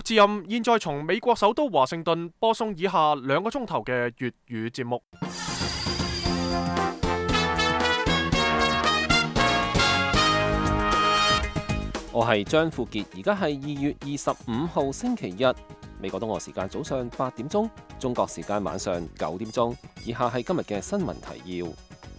自任現在從美國首都華盛頓播送以下2個鐘頭嘅粵語節目。 我係張富傑，而家係2月25號星期日，美國東岸時間早上8點鐘，中國時間晚上9點鐘。以下係今日嘅新聞提要。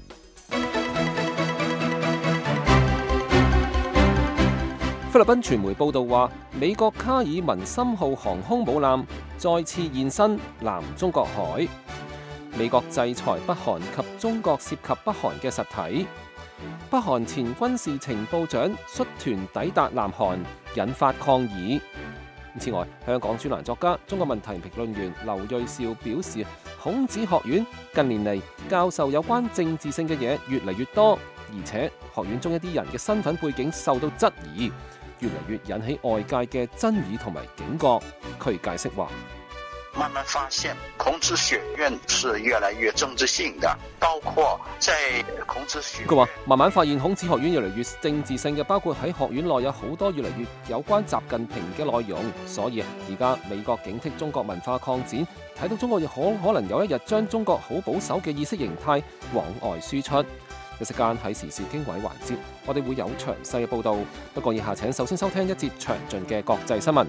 菲律賓傳媒報道話，美國卡爾文森號航空母艦再次現身南中國海。美國制裁北韓及中國涉及北韓嘅實體。北韓前軍事情報長率團抵達南韓，引發抗議。此外，香港專欄作家、中國問題評論員劉銳紹表示，孔子學院近年嚟教授有關政治性嘅嘢越嚟越多，而且學院中一啲人嘅身份背景受到質疑，越嚟越引起外界嘅爭議同埋警覺。佢解釋話， 慢慢發現孔子學院是越來越政治性的，包括在孔子學院。 佢話慢慢發現孔子學院越嚟越政治性嘅，包括喺學院內有好多越嚟越有關習近平嘅內容。所以而家美國警惕中國文化擴展，睇到中國亦可能有一日將中國好保守嘅意識形態往外輸出。一息間喺時事經緯環節，我哋會有詳細嘅報導。不過以下請首先收聽一節詳盡嘅國際新聞。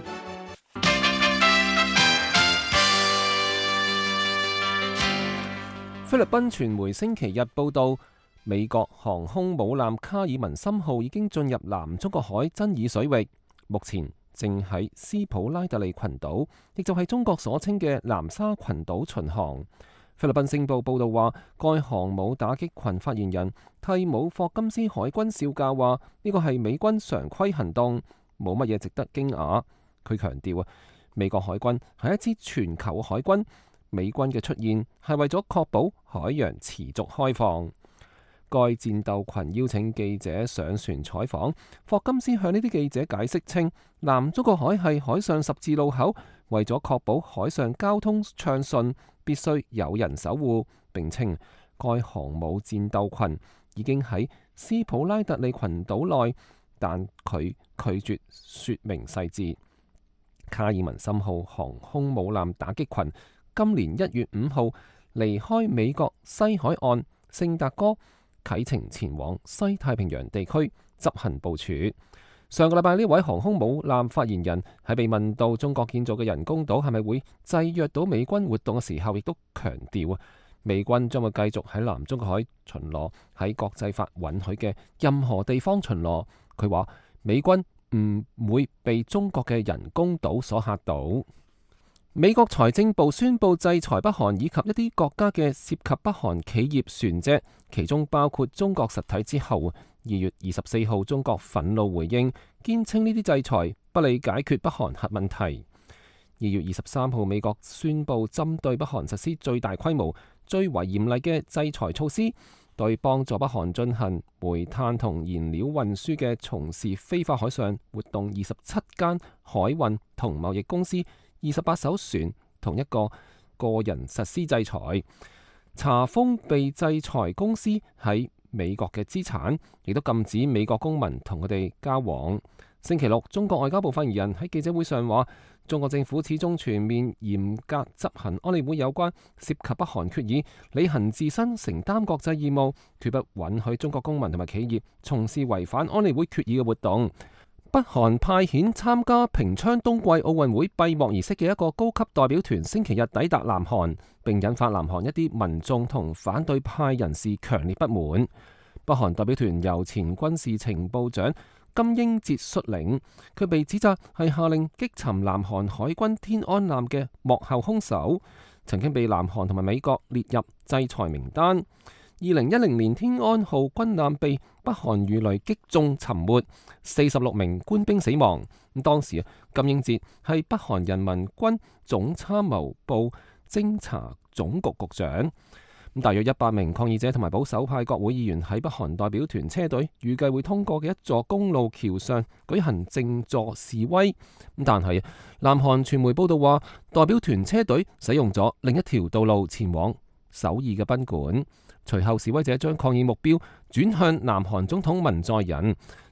菲律賓傳媒星期日報道，美國航空母艦卡爾文森號已經進入南中國海爭議水域，目前正喺斯普拉特利群島，亦就係中國所稱嘅南沙群島巡航。菲律賓星報報道話，該航母打擊群發言人替姆霍金斯海軍少校話：呢個係美軍常規行動，冇乜嘢值得驚訝。佢強調美國海軍係一支全球海軍。美軍嘅出現係為咗確保海洋持續開放。該戰鬥群邀請記者上船採訪，霍金斯向呢啲記者解釋稱，南中國海係海上十字路口，為咗確保海上交通暢順，必須有人守護。並稱該航母戰鬥群已經喺斯普拉特利群島內，但佢拒絕說明細節。卡爾文森號航空母艦打擊群今年1月5號離開美國西海岸聖達哥，啟程前往西太平洋地區執行部署。上個禮拜呢位航空母艦發言人喺被問到中國建造嘅人工島係咪會制約到美軍活動嘅時候，亦都強調美軍將會繼續喺南中國海巡邏，喺國際法允許嘅任何地方巡邏。佢話美軍唔會被中國嘅人工島所嚇到。美國財政部宣布制裁北韓以及一啲國家嘅涉及北韓企業船隻，其中包括中國實體之後，2月24號中國憤怒回應，堅稱呢啲制裁不利解決北韓核問題。2月23號美國宣布針對北韓實施最大規模、最為嚴厲嘅制裁措施，對幫助北韓進行煤炭同燃料運輸嘅從事非法海上活動27間海運同貿易公司、28艘船同一個人實施制裁，查封被制裁公司喺美國嘅資產，亦都禁止美國公民同佢哋交往。星期六，中國外交部發言人喺記者會上話，中國政府始終全面嚴格執行安理會有關涉及北韓決議，履行自身承擔國際義務，決不允許中國公民同埋企業從事違反安理會決議嘅活動。北韓派遣參加平昌冬季奧運會閉幕儀式嘅一個高級代表團星期日抵達南韓，並引發南韓一啲民眾同反對派人士強烈不滿。北韓代表團由前軍事情報長金英哲率領，佢被指責係下令擊沉南韓海軍天安艦嘅幕後兇手，曾經被南韓同埋美國列入制裁名單。2010年天安號軍艦被北韓魚雷擊中沉沒，46名官兵死亡。當時金英哲係北韓人民軍總參謀部偵察總局局長。大約100名抗議者同埋保守派國會議員喺北韓代表團車隊預計會通過嘅一座公路橋上舉行靜坐示威。但係南韓傳媒報道話，代表團車隊使用咗另一條道路前往首爾嘅賓館。隨後示威者將抗議目標轉向南韓總統文在寅。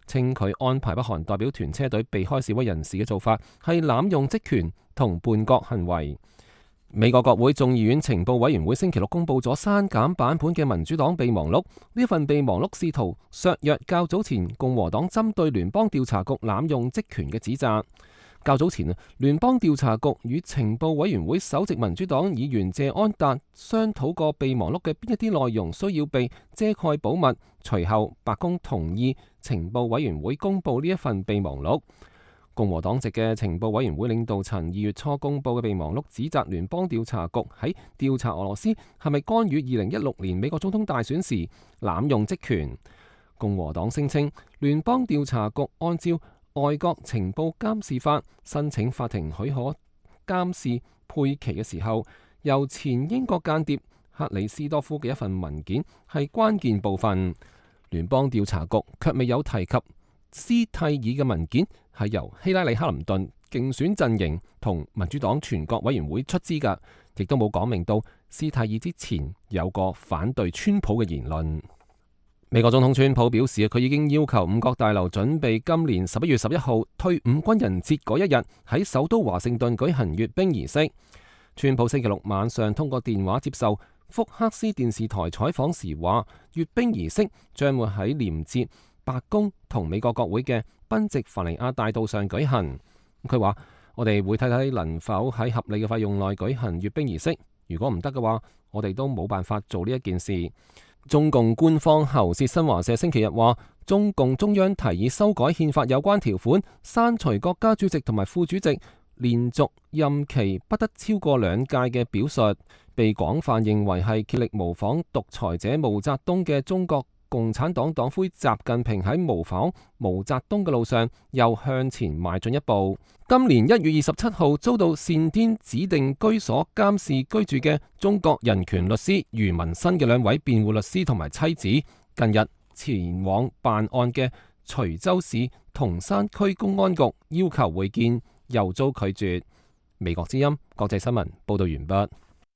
稱佢安排北韓代表團車隊避開示威人士嘅做法係濫用職權同叛國行為。美國國會眾議院情報委員會星期六公布咗刪減版本嘅民主黨備忘錄，呢份備忘錄試圖削弱較早前共和黨針對聯邦調查局濫用職權嘅指責。較早前聯邦調查局與情報委員會首席民主黨議員謝安達商討過備忘錄嘅邊一啲內容需要被遮蓋保密。隨後白宮同意情報委員會公布呢一份備忘錄。共和黨籍嘅情報委員會領導層2月初公布嘅備忘錄，指責聯邦調查局喺調查俄羅斯係咪干預2016年美國總統大選時濫用職權。共和黨聲稱聯邦調查局按照外國情報監視法申請法庭許可監視佩奇嘅時候，由前英國間諜克里斯多夫嘅一份文件係關鍵部分。聯邦調查局卻未有提及斯蒂爾嘅文件係由希拉里克林頓競選陣營同民主黨全國委員會出資㗎，亦都冇講明到斯蒂爾之前有個反對川普嘅言論。美國總統川普表示，佢已經要求五角大樓準備今年11月11號退伍軍人節嗰一日喺首都華盛頓舉行閱兵儀式。川普星期六晚上通過電話接受福克斯電視台採訪時話，閱兵儀式將會喺連接白宮同美國國會嘅賓夕凡尼亞大道上舉行。佢話：我哋會睇睇能否喺合理嘅費用內舉行閱兵儀式，如果唔得嘅話，我哋都冇辦法做呢一件事。中共官方喉舌新華社星期日話，中共中央提議修改憲法有關條款，刪除國家主席同埋副主席連續任期不得超過2屆嘅表述，被廣泛認為係竭力模仿獨裁者毛澤東嘅中國共產黨黨魁習近平喺模仿毛澤東嘅路上又向前邁進一步。今年1月27號遭到單天指定居所監視居住嘅中國人權律師余文新嘅2位辯護律師同埋妻子，近日前往辦案嘅徐州市銅山區公安局要求會見，又遭拒絕。美國之音國際新聞報道完畢。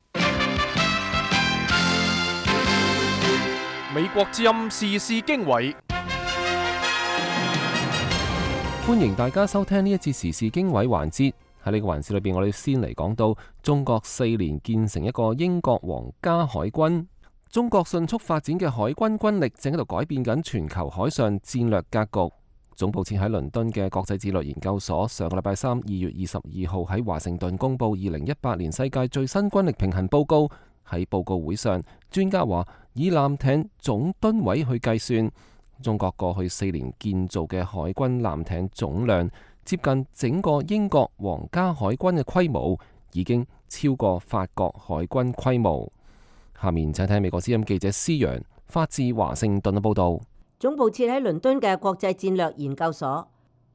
美國之音時事經緯， 歡迎大家收聽呢一節時事經緯環節。喺呢個環節裏邊，我哋先嚟講到中國4年建成一個英國皇家海軍。中國迅速發展嘅海軍軍力正喺度改變緊全球海上戰略格局。總部設喺倫敦嘅國際戰略研究所上個禮拜3 2月22號喺華盛頓公布2018年世界最新軍力平衡報告。喺報告會上，專家話以艦艇總噸位去計算，中國過去4年建造嘅海軍艦艇總量接近整個英國皇家海軍嘅規模，已經超過法國海軍規模。下面請睇美國之音記者施陽發自華盛頓嘅報道。 總部設喺倫敦嘅國際戰略研究所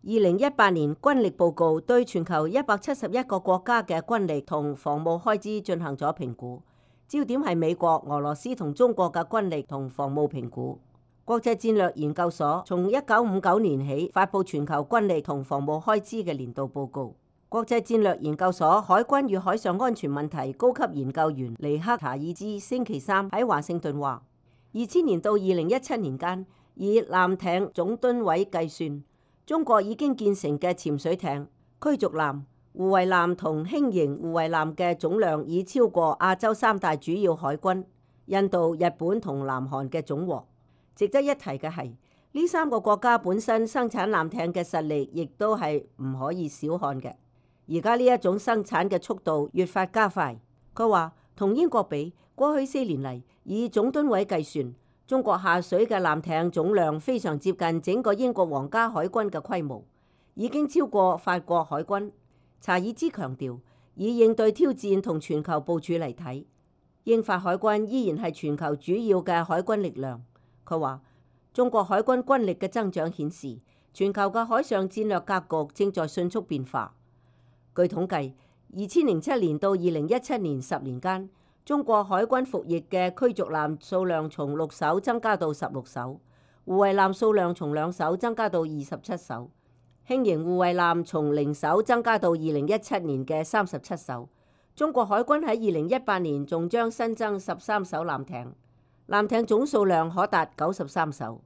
2018年軍力報告對全球171個國家嘅軍力同防務開支進行咗評估。焦點係美國、俄羅斯同中國嘅軍力同防務評估。國際戰略研究所從1959年起發布全球軍力同防務開支嘅年度報告。國際戰略研究所海軍與海上安全問題高級研究員尼克查爾茲星期3喺華盛頓話：2000年到2017年間，以艦艇總噸位計算，中國已經建成嘅潛水艇、驅逐艦、護衛艦同輕型護衛艦嘅總量已超過亞洲3大主要海軍印度、日本同南韓嘅總和。值得一提嘅係，呢3個國家本身生產艦艇嘅實力亦都係唔可以小看嘅。而家呢一種生產嘅速度越發加快。佢話同英國比，過去4年嚟以總噸位計算，中國下水嘅艦艇總量非常接近整個英國皇家海軍嘅規模，已經超過法國海軍。查爾茲強調，以應對挑戰同全球部署嚟睇，英法海軍依然係全球主要嘅海軍力量。佢話，中國海軍軍力嘅增長顯示，全球嘅海上戰略格局正在迅速變化。據統計，2007年到2017年10年間，中國海軍服役嘅驅逐艦數量從6艘增加到16艘，護衛艦數量從2艘增加到27艘。輕型護衛艦從0艘增加到2017年嘅37艘。中國海軍喺2018年仲將新增13艘艦艇，艦艇總數量可達93艘。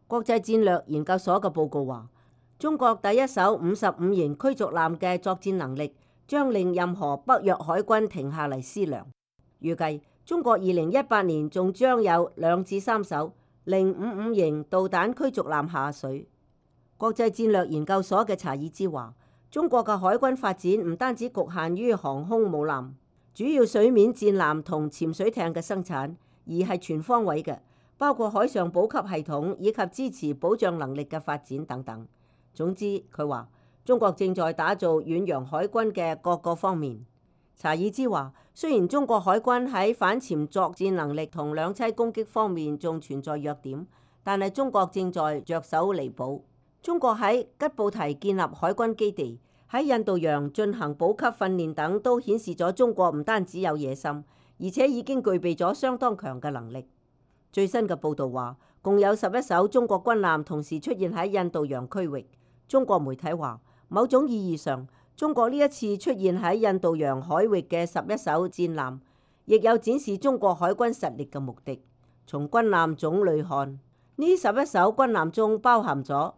國際戰略研究所嘅報告話，中國第一艘55型驅逐艦嘅作戰能力將令任何北約海軍停下嚟思量。預計中國2018年仲將有2至3艘055型導彈驅逐艦下水。國際戰略研究所嘅查爾茲話，中國嘅海軍發展唔單止局限於航空母艦、主要水面戰艦同潛水艇嘅生產，而係全方位嘅，包括海上補給系統以及支持保障能力嘅發展等等。總之，佢話中國正在打造遠洋海軍嘅各個方面。查爾茲話，雖然中國海軍喺反潛作戰能力同兩棲攻擊方面仲存在弱點，但係中國正在着手彌補。中國喺吉布提建立海軍基地，喺印度洋進行補給訓練等，都顯示咗中國唔單止有野心，而且已經具備咗相當強嘅能力。最新嘅報導話，共有11艘中國軍艦同時出現喺印度洋區域。中國媒體話，某種意義上，中國呢一次出現喺印度洋海域嘅11艘戰艦，亦有展示中國海軍實力嘅目的。從軍艦種類看，呢11艘軍艦中包含咗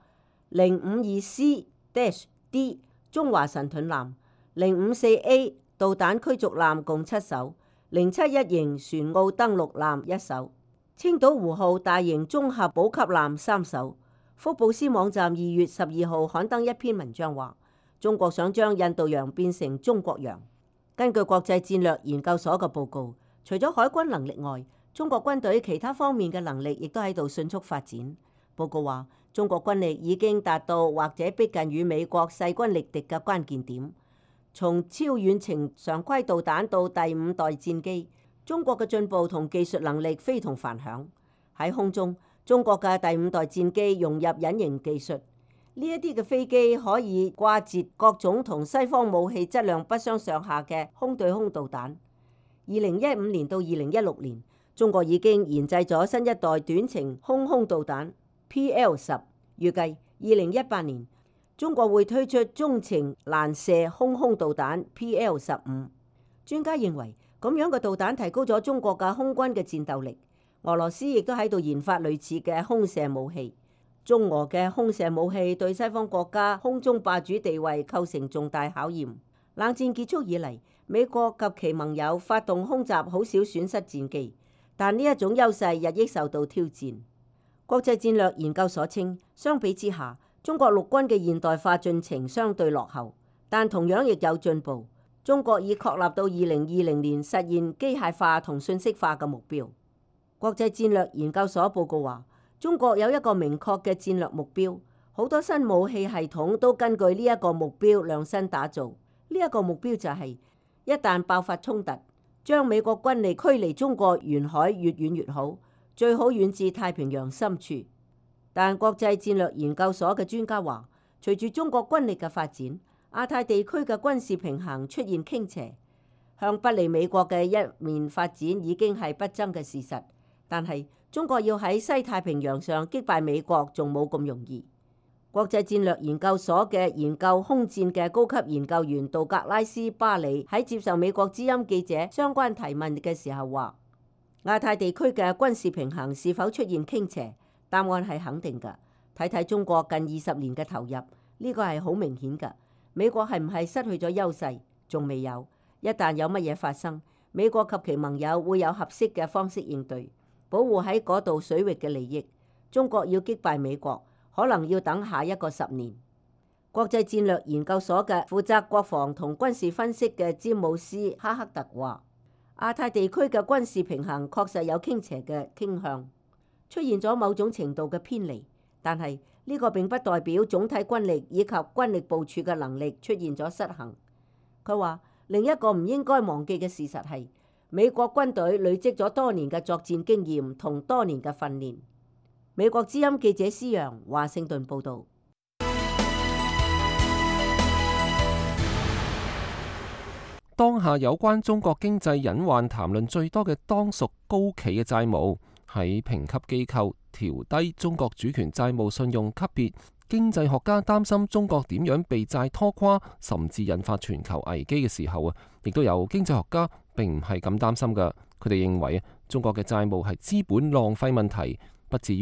052C-D 中華神盾艦、054A 導彈驅逐艦共7艘、071型船澳登陸艦1艘、青島湖號大型綜合補給艦3艘。福布斯網站2月12號刊登一篇文章話，中國想將印度洋變成中國洋。根據國際戰略研究所嘅報告，除咗海軍能力外，中國軍隊其他方面嘅能力亦都喺度迅速發展。報告話，中國軍力已經達到或者逼近與美國勢均力敵嘅關鍵點。從超遠程常規導彈到第5代戰機，中國嘅進步同技術能力非同凡響。喺空中，中國嘅第5代戰機融入隱形技術，呢一啲嘅飛機可以掛截各種同西方武器質量不相上下嘅空對空導彈。2015年到2016年，中國已經研製咗新一代短程空導彈 PL10， 預計2018年中國會推出中程攔射空導彈 PL15。專家認為，咁樣嘅導彈提高咗中國嘅空軍嘅戰鬥力。俄羅斯亦都喺度研發類似嘅空射武器。中俄嘅空射武器對西方國家空中霸主地位構成重大考驗。冷戰結束以嚟，美國及其盟友發動空襲，好少損失戰機，但呢一種優勢日益受到挑戰。國際戰略研究所稱，相比之下，中國陸軍嘅現代化進程相對落後，但同樣亦有進步。中國已確立到2020年實現機械化同信息化嘅目標。國際戰略研究所報告話，中國有一個明確嘅戰略目標，好多新武器系統都根據呢一個目標量身打造。呢一個目標就係，一旦爆發衝突，將美國軍力驅離中國沿海越遠越好，最好遠至太平洋深處。但國際戰略研究所嘅專家話，隨住中國軍力嘅發展，亞太地區嘅軍事平衡出現傾斜，向不利美國嘅一面發展已經係不爭嘅事實。但係中國要喺西太平洋上擊敗美國仲冇咁容易。國際戰略研究所嘅研究空戰嘅高級研究員杜格拉斯巴里喺接受美國之音記者相關提問嘅時候話，亞太地區嘅軍事平衡是否出現傾斜？答案係肯定㗎。睇睇中國近20年嘅投入，呢個係好明顯㗎。美國係唔係失去咗優勢？仲未有。一旦有乜嘢發生，美國及其盟友會有合適嘅方式應對，保護喺嗰度水域嘅利益。中國要擊敗美國，可能要等下一個10年。國際戰略研究所嘅負責國防同軍事分析嘅詹姆斯哈克特話，亞太地區嘅軍事平衡確實有傾斜嘅傾向，出現咗某種程度嘅偏離，但係呢個並不代表總體軍力以及軍力部署嘅能力出現咗失衡。佢話，另一個唔應該忘記嘅事實係，美國軍隊累積咗多年嘅作戰經驗同多年嘅訓練。美國之音記者施陽華盛頓報導。 當下有關中國經濟隱患談論最多嘅當屬高企嘅債務，喺評級機構調低中國主權債務信用級別。經濟學家擔心中國點樣被債拖垮，甚至引發全球危機嘅時候亦都有經濟學家並唔係咁擔心㗎。佢哋認為中國嘅債務係資本浪費問題，不至於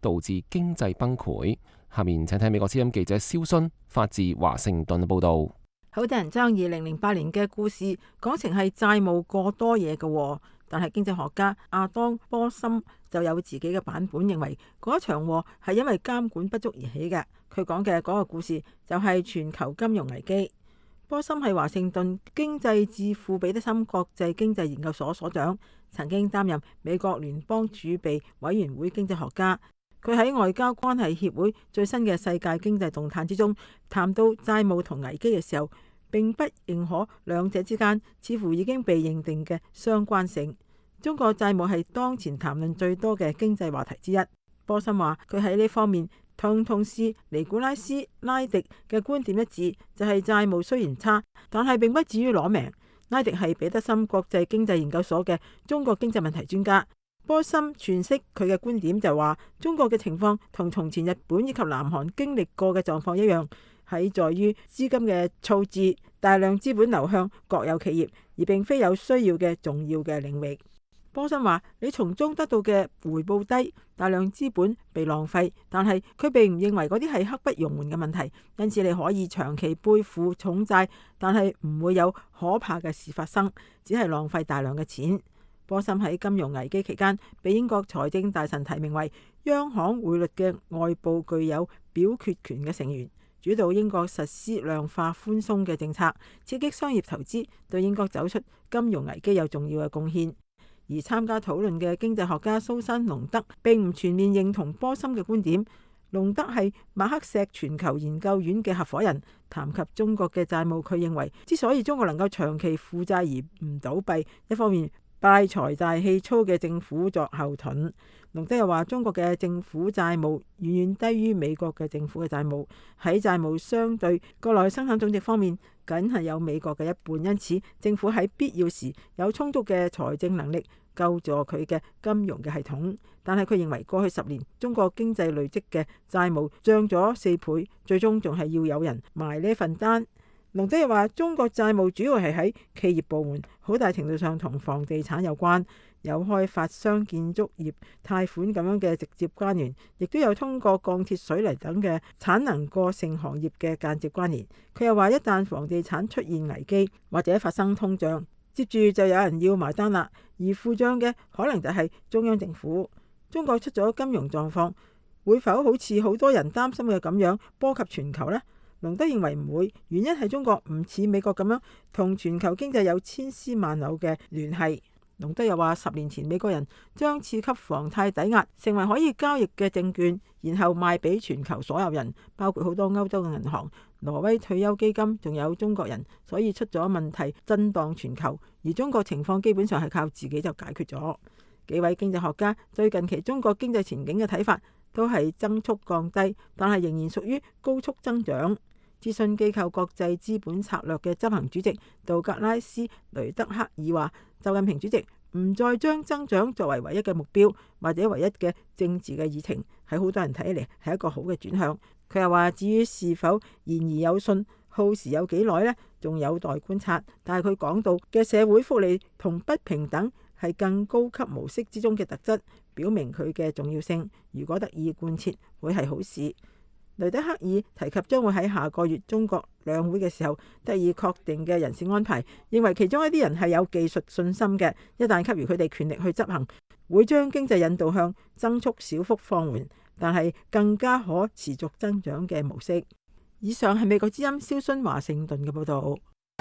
導致經濟崩潰。下面請睇美國之音記者蕭勳發自華盛頓嘅報導。 好多人將2008年嘅故事講成係債務過多嘢嘅，但係經濟學家亞當波森就有自己嘅版本，認為嗰場禍係因為監管不足而起嘅。佢講嘅嗰個故事就係全球金融危機。波森係華盛頓經濟智庫彼得森國際經濟研究所所長，曾經擔任美國聯邦儲備委員會經濟學家。佢喺外交關係協會最新嘅世界經濟動態之中談到債務同危機嘅時候，並不認可兩者之間似乎已經被認定嘅相關性。中國債務係當前談論最多嘅經濟話題之一。波森話佢喺呢方面同同事尼古拉斯拉迪嘅觀點一致，就係債務雖然差，但係並不至於攞命。拉迪係彼得森國際經濟研究所嘅中國經濟問題專家。波森詮釋佢嘅觀點就話，中國嘅情況同從前日本以及南韓經歷過嘅狀況一樣，係在於資金嘅措置，大量資本流向國有企業，而並非有需要嘅重要嘅領域。波森話：你從中得到嘅回報低，大量資本被浪費，但係佢並唔認為嗰啲係刻不容緩嘅問題，因此你可以長期背負重債，但係唔會有可怕嘅事發生，只係浪費大量嘅錢。波森喺金融危機期間被英國財政大臣提名為央行匯率嘅外部具有表決權嘅成員，主導英國實施量化寬鬆嘅政策，刺激商業投資，對英國走出金融危機有重要嘅貢獻。而參加討論嘅經濟學家蘇珊隆德並唔全面認同波森嘅觀點。隆德係馬克錫全球研究院嘅合夥人，談及中國嘅債務，佢認為之所以中國能夠長期負債而唔倒閉，一方面拜財大氣粗嘅政府作後盾。隆德又話中國嘅政府債務遠遠低於美國嘅政府嘅債務，喺債務相對國內生產總值方面僅係有美國嘅一半，因此政府喺必要時有充足嘅財政能力救助佢嘅金融嘅系統。但係佢認為過去10年中國經濟累積嘅債務漲咗4倍，最終仲係要有人埋呢份單。隆德又話中國債務主要係喺企業部門，好大程度上同房地產有關，有開發商、建築業貸款咁樣嘅直接關聯，亦都有通過鋼鐵、水泥等嘅產能過剩行業嘅間接關聯。佢又話一旦房地產出現危機或者發生通脹，接住就有人要埋單啦，而付賬嘅可能就係中央政府。中國出咗金融狀況，會否好似好多人擔心嘅咁樣波及全球呢？隆德認為唔會，原因係中國唔似美國咁樣同全球經濟有千絲萬縷嘅聯繫。隆德又話10年前美國人將次級房貸抵押成為可以交易嘅證券，然後賣俾全球所有人，包括好多歐洲嘅銀行、挪威退休基金，仲有中國人，所以出咗問題震盪全球。而中國情況基本上係靠自己就解決咗。幾位經濟學家對近期中國經濟前景嘅睇法都係增速降低，但係仍然屬於高速增長。諮詢機構國際資本策略嘅執行主席道格拉斯·雷德克爾話：習近平主席唔再將增長作為唯一嘅目標或者唯一嘅政治嘅議程，喺好多人睇嚟係一個好嘅轉向。佢又話：至於是否言而有信，耗時有幾耐呢？仲有待觀察。但係佢講到嘅社會福利同不平等係更高級模式之中嘅特質，表明佢嘅重要性。如果得以貫徹，會係好事。雷德克爾提及將會喺下個月中國兩會嘅時候得以確定嘅人事安排，認為其中一啲人係有技術信心嘅，一旦給予佢哋權力去執行，會將經濟引導向增速小幅放緩，但係更加可持續增長嘅模式。以上係美國之音蕭勳華盛頓嘅報道。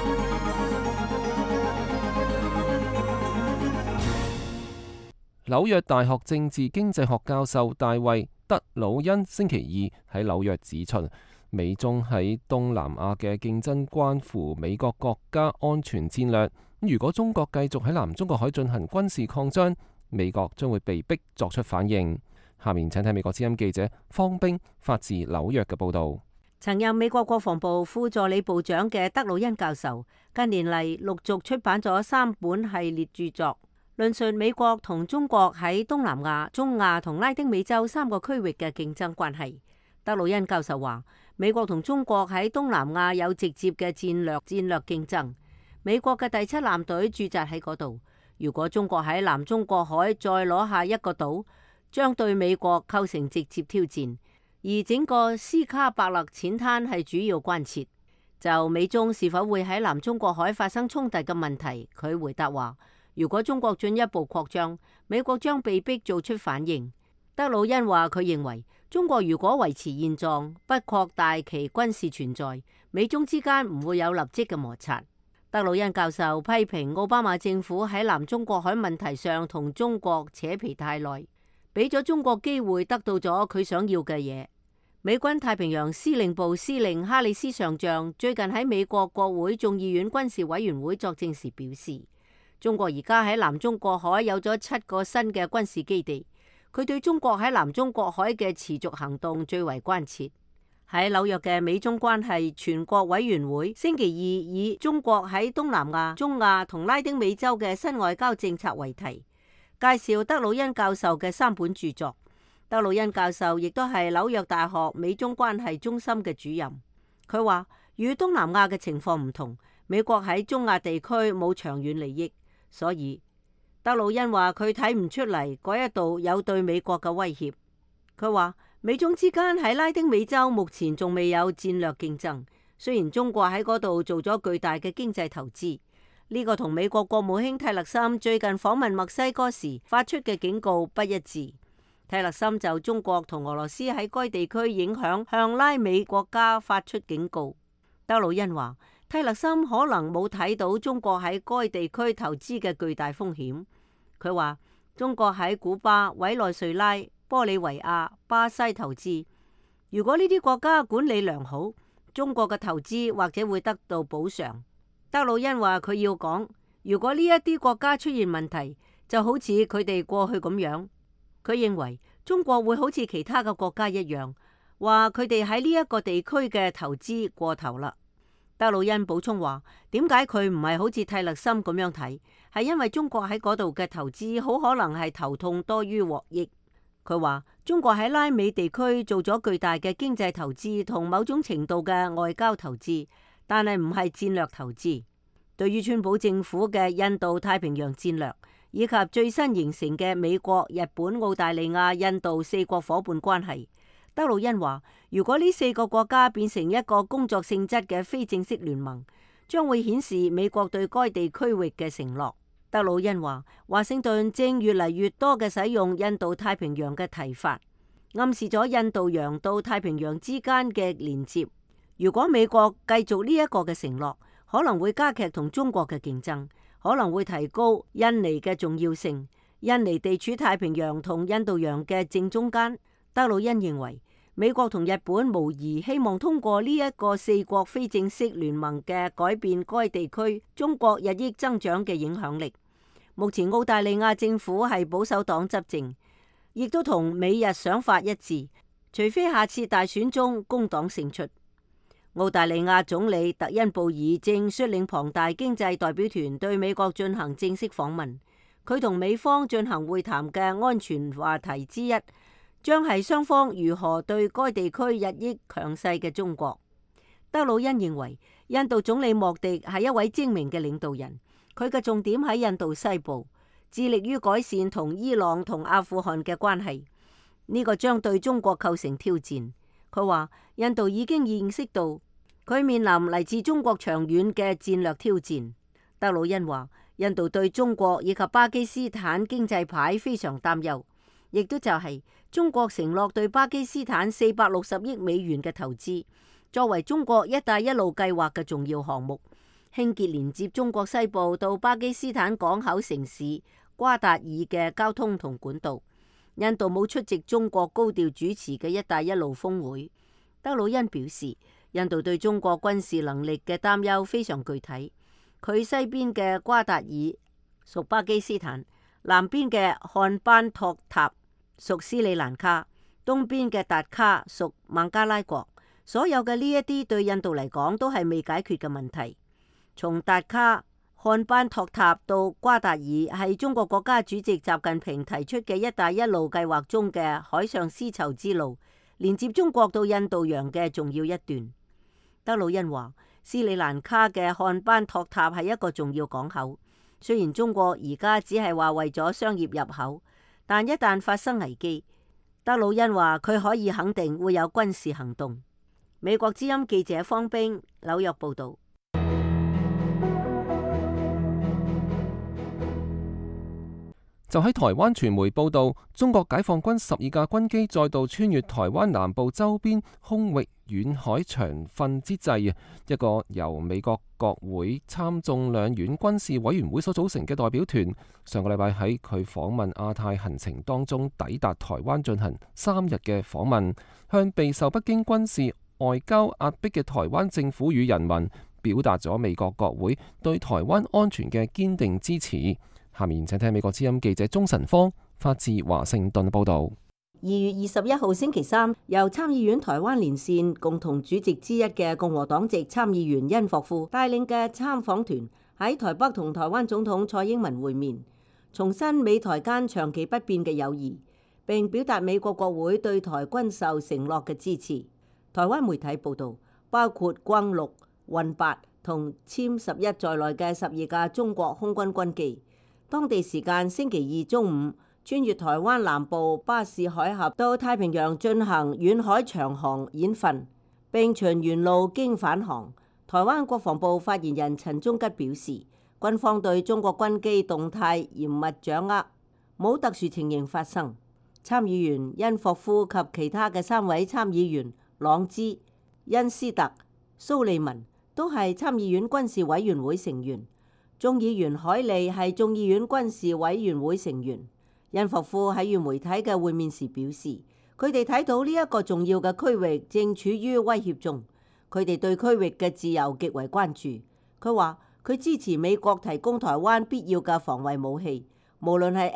紐約大學政治經濟學教授大衛德魯恩星期二喺紐約指出，美中喺東南亞嘅競爭關乎美國國家安全戰略。如果中國繼續喺南中國海進行軍事擴張，美國將會被逼作出反應。下面請睇美國之音記者方冰發自紐約嘅報道。 曾任美國國防部副助理部長嘅德魯恩教授，近年嚟陸續出版咗3本系列著作，論述美國同中國喺東南亞、中亞同拉丁美洲3個區域嘅競爭關係。德魯恩教授話，美國同中國喺東南亞有直接嘅戰略競爭，美國嘅第7艦隊駐紮喺嗰度。如果中國喺南中國海再攞下一個島， 將對美國構成直接挑戰，而整個斯卡伯勒淺灘係主要關切。就美中是否會喺南中國海發生衝突嘅問題，佢回答話：如果中國進一步擴張，美國將被迫做出反應。德魯恩話佢認為，中國如果維持現狀，不擴大其軍事存在，美中之間唔會有立即嘅摩擦。德魯恩教授批評奧巴馬政府喺南中國海問題上同中國扯皮太耐，俾咗中國機會得到咗佢想要嘅嘢。美軍太平洋司令部司令哈里斯上將最近喺美國國會眾議院軍事委員會作證時表示，中國而家喺南中國海有咗7個新嘅軍事基地，佢對中國喺南中國海嘅持續行動最為關切。喺紐約嘅美中關係全國委員會星期二以中國喺東南亞、中亞同拉丁美洲嘅新外交政策為題，介紹德魯恩教授嘅3本著作。德魯恩教授亦都係紐約大學美中關係中心嘅主任。佢話，與東南亞嘅情況唔同，美國喺中亞地區冇長遠利益，所以德魯恩話佢睇唔出嚟嗰一度有對美國嘅威脅。佢話美中之間喺拉丁美洲目前仲未有戰略競爭，雖然中國喺嗰度做咗巨大嘅經濟投資，呢個同美國國務卿蒂勒森最近訪問墨西哥時發出嘅警告不一致。蒂勒森就中國同俄羅斯喺該地區影響向拉美國家發出警告。德魯恩話，蒂勒森可能冇睇到中國喺該地區投資嘅巨大風險。佢話中國喺古巴、委內瑞拉、玻利維亞、巴西投資，如果呢啲國家管理良好，中國嘅投資或者會得到補償。德魯恩話佢要講，如果呢一啲國家出現問題，就好似佢哋過去咁樣。佢認為中國會好似其他嘅國家一樣，話佢哋喺呢一個地區嘅投資過頭啦。德魯恩補充話，點解佢唔係好似蒂勒森咁樣睇？係因為中國喺嗰度嘅投資好可能係頭痛多於獲益。佢話中國喺拉美地區做咗巨大嘅經濟投資同某種程度嘅外交投資，但係唔係戰略投資。對於川普政府嘅印度太平洋戰略，以及最新形成嘅美國、日本、澳大利亞、印度4國夥伴關係，德魯恩話，如果呢4個國家變成一個工作性質嘅非正式聯盟，將會顯示美國對該地區域嘅承諾。德魯恩話，華盛頓正越嚟越多嘅使用印度太平洋嘅提法，暗示咗印度洋到太平洋之間嘅連接。如果美國繼續呢一個嘅承諾，可能會加劇同中國嘅競爭，可能會提高印尼嘅重要性。印尼地處太平洋同印度洋嘅正中間。德魯恩認為，美國同日本無疑希望通過呢一個4國非正式聯盟嘅改變該地區中國日益增長嘅影響力。目前澳大利亞政府係保守黨執政，亦都同美日想法一致，除非下次大選中工黨勝出。澳大利亞總理特恩布爾正率領龐大經濟代表團對美國進行正式訪問，佢同美方進行會談嘅安全話題之一，將係雙方如何對該地區日益強勢嘅中國。德魯恩認為，印度總理莫迪係一位精明嘅領導人，佢嘅重點喺印度西部，致力於改善同伊朗同阿富汗嘅關係。呢個將對中國構成挑戰。佢話印度已經認識到佢面臨嚟自中國長遠嘅戰略挑戰。德魯恩話，印度對中國以及巴基斯坦經濟牌非常擔憂，亦都就係中國承諾對巴基斯坦460億美元嘅投資，作為中國一帶一路計劃嘅重要項目，興建連接中國西部到巴基斯坦港口城市瓜達爾嘅交通同管道。印度冇出席中國高調主持嘅一帶一路峰會。德魯恩表示，印度對中國軍事能力嘅擔憂非常具體。佢西邊嘅瓜達爾屬巴基斯坦，南邊嘅漢班托塔屬斯里蘭卡，東邊嘅達卡屬孟加拉國。所有嘅呢一啲對印度嚟講都係未解決嘅問題。從達卡、漢班托塔到瓜達爾係中國國家主席習近平提出嘅一帶一路計劃中嘅海上絲綢之路，連接中國到印度洋嘅重要一段。德魯恩話，斯里蘭卡嘅漢班托塔係一個重要港口，雖然中國而家只係話為咗商業入口， 但一旦發生危機，德魯恩話佢可以肯定會有軍事行動。美國之音記者方冰紐約報道。 就喺台灣傳媒報道，中國解放軍12架軍機再度穿越台灣南部周邊空域遠海長訓之際，一個由美國國會參眾兩院軍事委員會所組成嘅代表團，上個禮拜喺佢訪問亞太行程當中抵達台灣進行3日嘅訪問，向備受北京軍事外交壓迫嘅台灣政府與人民表達咗美國國會對台灣安全嘅堅定支持。下面請聽美國之音記者鍾晨芳發自華盛頓報道。 2月21號星期三，由參議院台灣連線共同主席之一嘅共和黨籍參議員殷霍夫帶領嘅參訪團喺台北同台灣總統蔡英文會面，重申美台間長期不變嘅友誼，並表達美國國會對台軍售承諾嘅支持。台灣媒體報道，包括轟6、運8同殲11在內嘅12架中國空軍軍機，當地時間星期二中午穿越台灣南部巴士海峽到太平洋進行遠海長航演訓，並循沿路經返航。台灣國防部發言人陳忠吉表示，軍方對中國軍機動態嚴密掌握，冇特殊情形發生。參議員殷霍夫及其他嘅3位參議員朗茲、恩斯特、蘇利文都係參議院軍事委員會成員。眾議員海利係眾議院軍事委員會成員。殷霍夫喺與媒體嘅會面時表示，佢哋睇到呢一個重要嘅區域正處於威脅中，佢哋對區域嘅自由極為關注。佢話佢支持美國提供台灣必要嘅防衛武器，無論係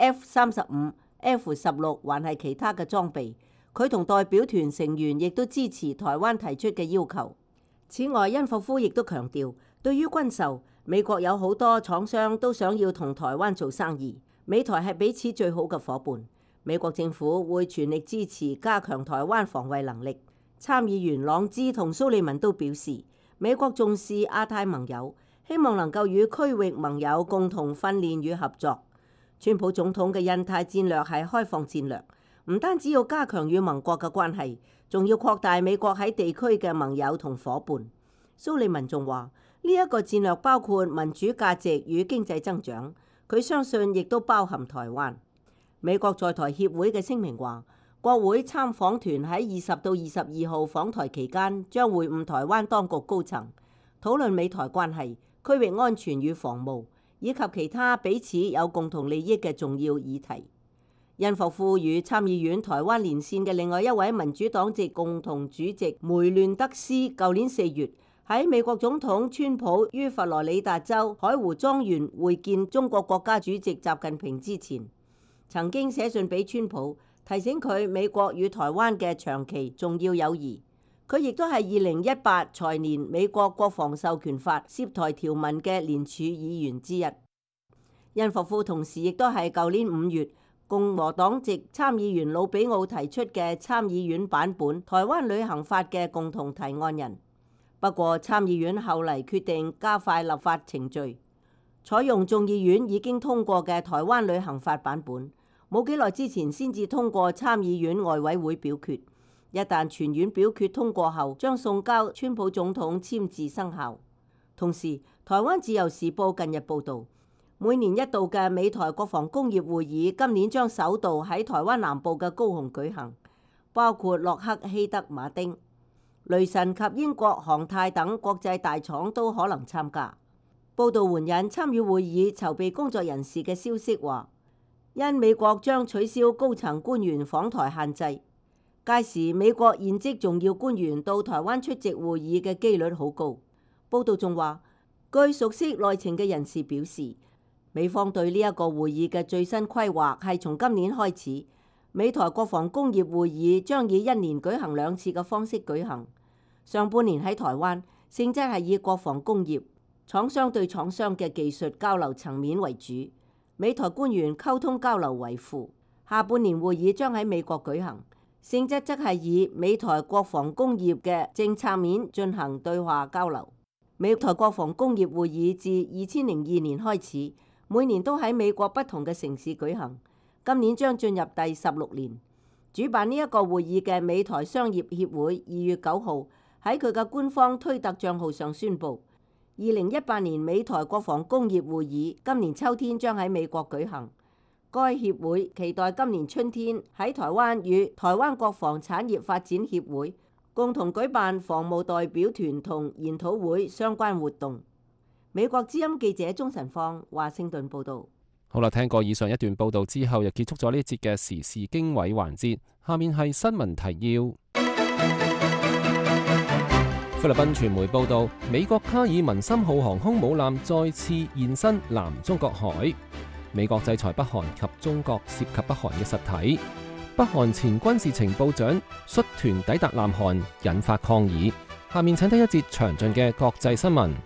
F-35、F-16還係其他嘅裝備。佢同代表團成員亦都支持台灣提出嘅要求。此外，殷霍夫亦都強調，對於軍售，美國有好多廠商都想要同台灣做生意，美台係彼此最好嘅夥伴。美國政府會全力支持加強台灣防衛能力。參議員朗茲同蘇利文都表示，美國重視亞太盟友，希望能夠與區域盟友共同訓練與合作。川普總統嘅印太戰略係開放戰略，唔單止要加強與盟國嘅關係，仲要擴大美國喺地區嘅盟友同夥伴。蘇利文仲話，呢一個戰略包括民主價值與經濟增長，佢相信亦都包含台灣。美國在台協會嘅聲明話，國會參訪團喺20到22號訪台期間，將會晤台灣當局高層，討論美台關係、區域安全與防務，以及其他彼此有共同利益嘅重要議題。殷霍夫與參議院台灣連線嘅另外一位民主黨籍共同主席梅亂德斯，舊年4月，喺美國總統川普於佛羅里達州海湖莊園會見中國國家主席習近平之前，曾經寫信俾川普，提醒佢美國與台灣嘅長期重要友誼。佢亦都係2018財年美國國防授權法涉台條文嘅聯署議員之一。殷霍夫同時亦都係舊年5月共和黨籍參議員魯比奧提出嘅參議院版本台灣旅行法嘅共同提案人。不過參議院後嚟決定加快立法程序，採用眾議院已經通過嘅台灣旅行法版本，冇幾耐之前先至通過參議院外委會表決。一旦全院表決通過後，將送交川普總統簽字生效。同時，台灣自由時報近日報導，每年一度嘅美台國防工業會議今年將首度喺台灣南部嘅高雄舉行，包括洛克希德馬丁、雷神及英國航太等國際大廠都可能參加。報道援引參與會議籌備工作人士嘅消息話，因美國將取消高層官員訪台限制，屆時美國現職重要官員到台灣出席會議嘅機率好高。報道仲話，據熟悉內情嘅人士表示，美方對呢一個會議嘅最新規劃係從今年開始，美台國防工業會議將以1年舉行2次嘅方式舉行。上半年喺台灣，性質係以國防工業廠商對廠商嘅技術交流層面為主，美台官員溝通交流為輔。下半年會議將喺美國舉行，性質則係以美台國防工業嘅政策面進行對話交流。美台國防工業會議自2002年開始，每年都喺美國不同嘅城市舉行。 今年將進入第16年。主辦呢一個會議嘅美台商業協會2月9號喺佢嘅官方推特帳號上宣布，2018年美台國防工業會議今年秋天將喺美國舉行。該協會期待今年春天喺台灣與台灣國防產業發展協會共同舉辦防務代表團同研討會相關活動。美國之音記者鍾晨放華盛頓報道。 好啦，聽過以上一段報道之後，又結束咗呢一節嘅時事經緯環節。下面係新聞提要。菲律賓傳媒報道，美國卡爾文森號航空母艦再次現身南中國海。美國制裁北韓及中國涉及北韓嘅實體。北韓前軍事情報長率團抵達南韓，引發抗議。下面請睇一節詳盡嘅國際新聞。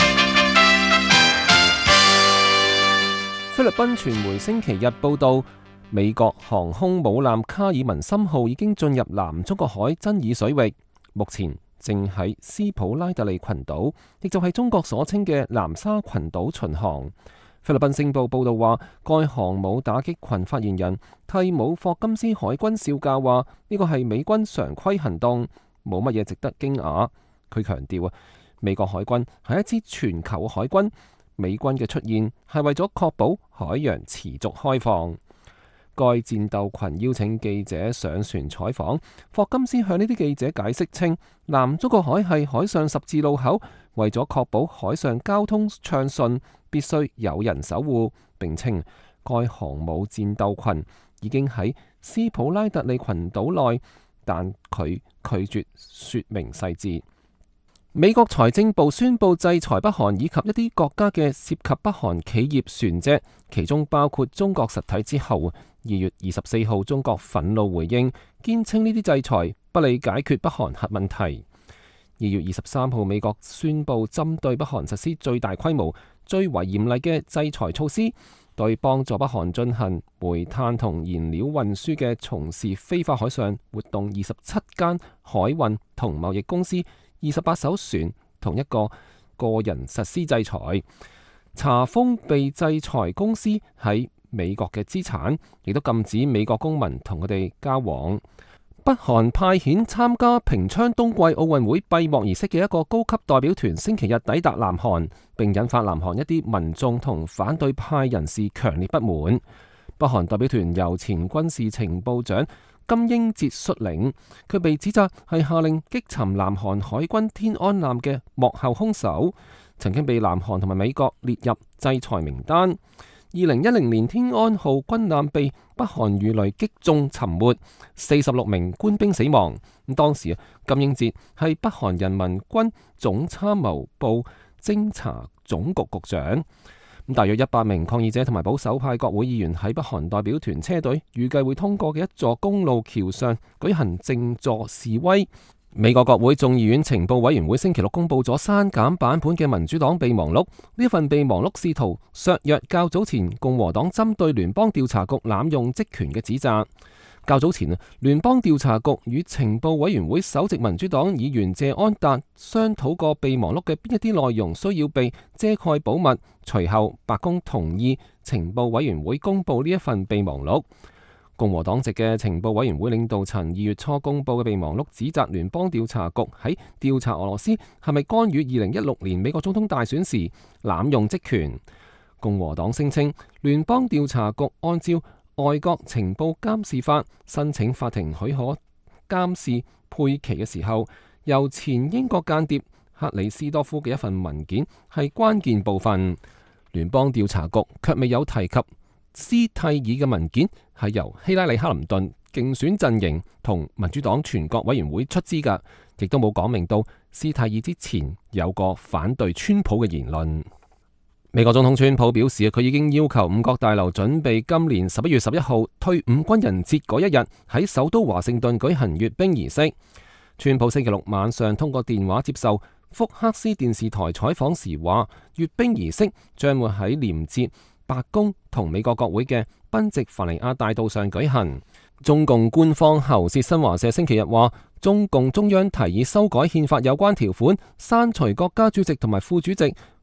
菲律賓傳媒星期日報道，美國航空母艦卡爾文森號已經進入南中國海爭議水域，目前正喺斯普拉特利群島，亦就係中國所稱嘅南沙群島巡航。菲律賓星報報道話，該航母打擊群發言人替姆霍金斯海軍少校話：呢個係美軍常規行動，冇乜嘢值得驚訝。佢強調美國海軍係一支全球海軍。美軍嘅出現係為咗確保海洋持續開放。該戰鬥群邀請記者上船採訪，霍金斯向呢啲記者解釋稱，南中國海係海上十字路口，為咗確保海上交通暢順，必須有人守護。並稱該航母戰鬥群已經喺斯普拉特利群島內，但佢拒絕說明細節。美國財政部宣布制裁北韓以及一啲國家嘅涉及北韓企業船隻，其中包括中國實體之後，2月24號中國憤怒回應，堅稱呢啲制裁不利解決北韓核問題。2月23號美國宣布針對北韓實施最大規模、最為嚴厲嘅制裁措施，對幫助北韓進行煤炭同燃料運輸嘅從事非法海上活動27間海運同貿易公司、28艘船同一個人實施制裁，查封被制裁公司喺美國嘅資產，亦都禁止美國公民同佢哋交往。北韓派遣參加平昌冬季奧運會閉幕儀式嘅一個高級代表團星期日抵達南韓，並引發南韓一啲民眾同反對派人士強烈不滿。北韓代表團由前軍事情報長金英哲率領，佢被指責係下令擊沉南韓海軍天安艦嘅幕後兇手，曾經被南韓同埋美國列入制裁名單。2010年天安號軍艦被北韓魚雷擊中沉沒，46名官兵死亡。咁當時金英哲係北韓人民軍總參謀部偵察總局局長。大約100名抗議者同埋保守派國會議員喺北韓代表團車隊預計會通過嘅一座公路橋上舉行靜坐示威。美國國會眾議院情報委員會星期六公布咗刪減版本嘅民主黨備忘錄，呢份備忘錄試圖削弱較早前共和黨針對聯邦調查局濫用職權嘅指責。較早前聯邦調查局與情報委員會首席民主黨議員謝安達商討過備忘錄嘅邊一啲內容需要被遮蓋保密。隨後白宮同意情報委員會公布呢一份備忘錄。共和黨籍嘅情報委員會領導層2月初公布嘅備忘錄，指責聯邦調查局喺調查俄羅斯係咪干預2016年美國總統大選時濫用職權。共和黨聲稱聯邦調查局按照外國情報監視法申請法庭許可監視佩奇嘅時候，由前英國間諜克里斯多夫嘅一份文件係關鍵部分。聯邦調查局卻未有提及斯蒂爾嘅文件係由希拉里克林頓競選陣營同民主黨全國委員會出資㗎，亦都冇講明到斯蒂爾之前有個反對川普嘅言論。美國總統川普表示，佢已經要求五角大樓準備今年11月11號退伍軍人節嗰一日喺首都華盛頓舉行閱兵儀式。川普星期六晚上通過電話接受福克斯電視台採訪時話，閱兵儀式將會喺連接白宮同美國國會嘅賓夕凡尼亞大道上舉行。中共官方喉舌新華社星期日話，中共中央提議修改憲法有關條款，刪除國家主席同埋副主席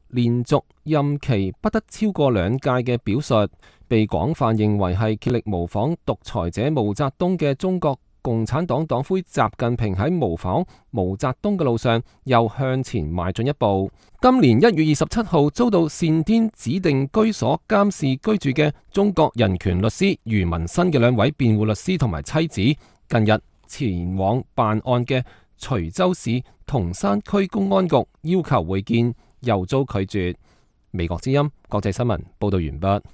連續任期不得超過2屆嘅表述，被廣泛認為係竭力模仿獨裁者毛澤東嘅中國共產黨黨魁習近平喺模仿毛澤東嘅路上又向前邁進一步。今年1月27號遭到單天指定居所監視居住嘅中國人權律師余文新嘅2位辯護律師同埋妻子，近日前往辦案嘅徐州市銅山區公安局要求會見，又遭拒絕。美國之音國際新聞報道完畢。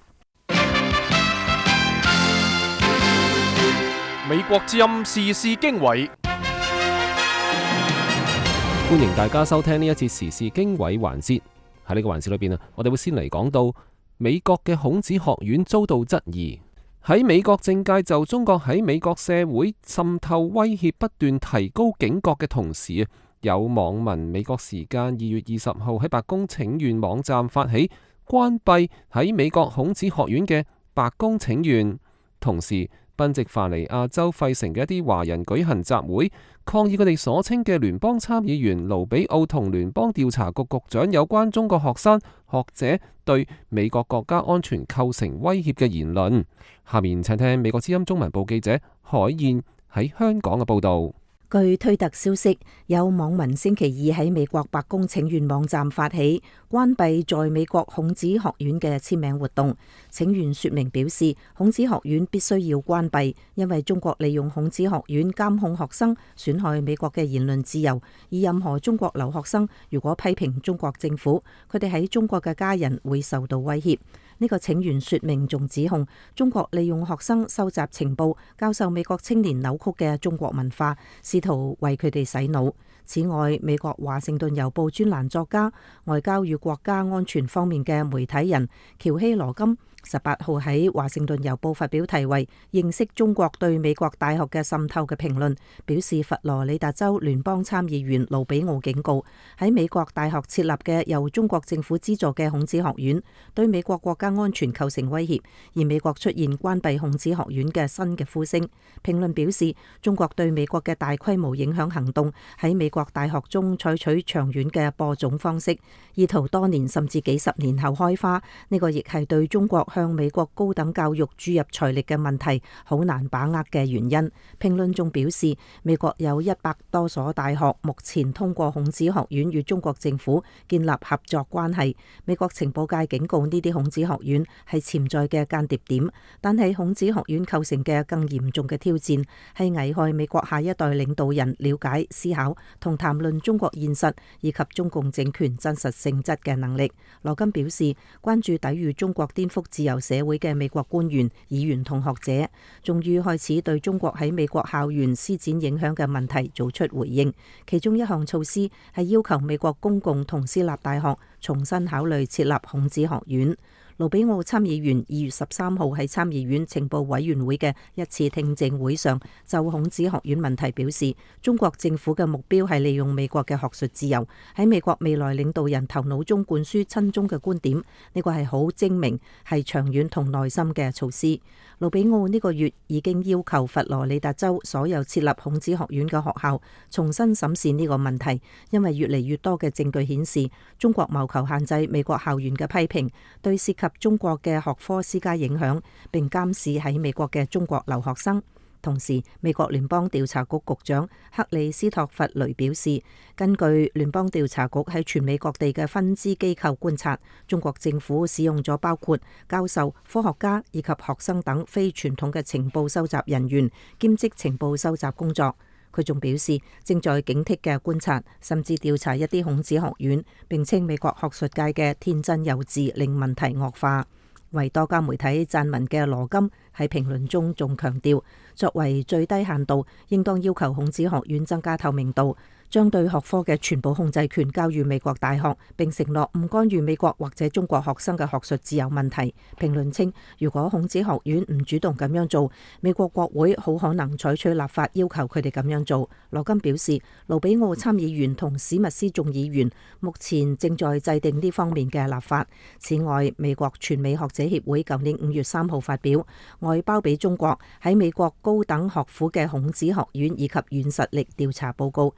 美國之音時事經緯， 歡迎大家收聽呢一次時事經緯環節。喺呢個環節裏邊啊，我哋會先嚟講到美國嘅孔子學院遭到質疑。喺美國政界就中國喺美國社會滲透威脅不斷提高警覺嘅同時，有網民美國時間2月20號喺白宮請願網站發起關閉喺美國孔子學院嘅白宮請願，同時賓夕法尼亞州費城嘅一啲華人舉行集會，抗議佢哋所稱嘅聯邦參議員盧比奧同聯邦調查局局長有關中國學生學者對美國國家安全構成威脅嘅言論。下面請聽美國之音中文部記者海燕喺香港嘅報道。 據推特消息，有網民星期二喺美國白宮請願網站發起關閉在美國孔子學院嘅簽名活動。請願說明表示，孔子學院必須要關閉，因為中國利用孔子學院監控學生，損害美國嘅言論自由。而任何中國留學生如果批評中國政府，佢哋喺中國嘅家人會受到威脅。呢個請願說明仲指控中國利用學生收集情報，教授美國青年扭曲嘅中國文化，試圖為佢哋洗腦。此外，美國華盛頓郵報專欄作家、外交與國家安全方面嘅媒體人喬希羅金18號喺華盛頓郵報發表題為《認識中國對美國大學嘅滲透》嘅評論，表示佛羅里達州聯邦參議員盧比奧警告，喺美國大學設立嘅由中國政府資助嘅孔子學院對美國國家安全構成威脅，而美國出現關閉孔子學院嘅新嘅呼聲。評論表示，中國對美國嘅大規模影響行動喺美國大學中採取長遠嘅播種方式，意圖多年甚至幾十年後開花。呢個亦係對中國向美國高等教育注入財力嘅問題好難把握嘅原因。評論仲表示，美國有100多所大學目前通過孔子學院與中國政府建立合作關係。美國情報界警告呢啲孔子學院係潛在嘅間諜點，但係孔子學院構成嘅更嚴重嘅挑戰係危害美國下一代領導人了解、思考同談論中國現實以及中共政權真實性質嘅能力。羅金表示，關注抵禦中國顛覆自由社會嘅美國官員、議員同學者，終於開始對中國喺美國校園施展影響嘅問題做出回應。其中一項措施係要求美國公共同私立大學重新考慮設立孔子學院。盧比奧參議員2月13號喺參議院情報委員會嘅一次聽證會上，就孔子學院問題表示，中國政府嘅目標係利用美國嘅學術自由喺美國未來領導人頭腦中灌輸親中嘅觀點。呢個係好精明、係長遠同耐心嘅措施。盧比奧呢個月已經要求佛羅里達州所有設立孔子學院嘅學校重新審視呢個問題，因為越嚟越多嘅證據顯示，中國謀求限制美國校園嘅批評，對涉及中國嘅學科施加影響，並監視喺美國嘅中國留學生。同時，美國聯邦調查局局長克里斯托弗雷表示，根據聯邦調查局喺全美各地嘅分支機構觀察，中國政府使用咗包括教授、科學家以及學生等非傳統嘅情報收集人員兼職情報收集工作。佢仲表示，正在警惕嘅觀察，甚至調查一啲孔子學院，並稱美國學術界嘅天真幼稚令問題惡化。為多家媒體撰文嘅羅金喺評論中仲強調，作為最低限度，應當要求孔子學院增加透明度，將對學科嘅全部控制權交予美國大學，並承諾唔干預美國或者中國學生嘅學術自由問題。評論稱，如果孔子學院唔主動咁樣做，美國國會好可能採取立法要求佢哋咁樣做。羅金表示，盧比奧參議員同史密斯眾議員目前正在制定呢方面嘅立法。此外，美國全美學者協會舊年5月3號發表外包俾中國喺美國高等學府嘅孔子學院以及軟實力調查報告，揭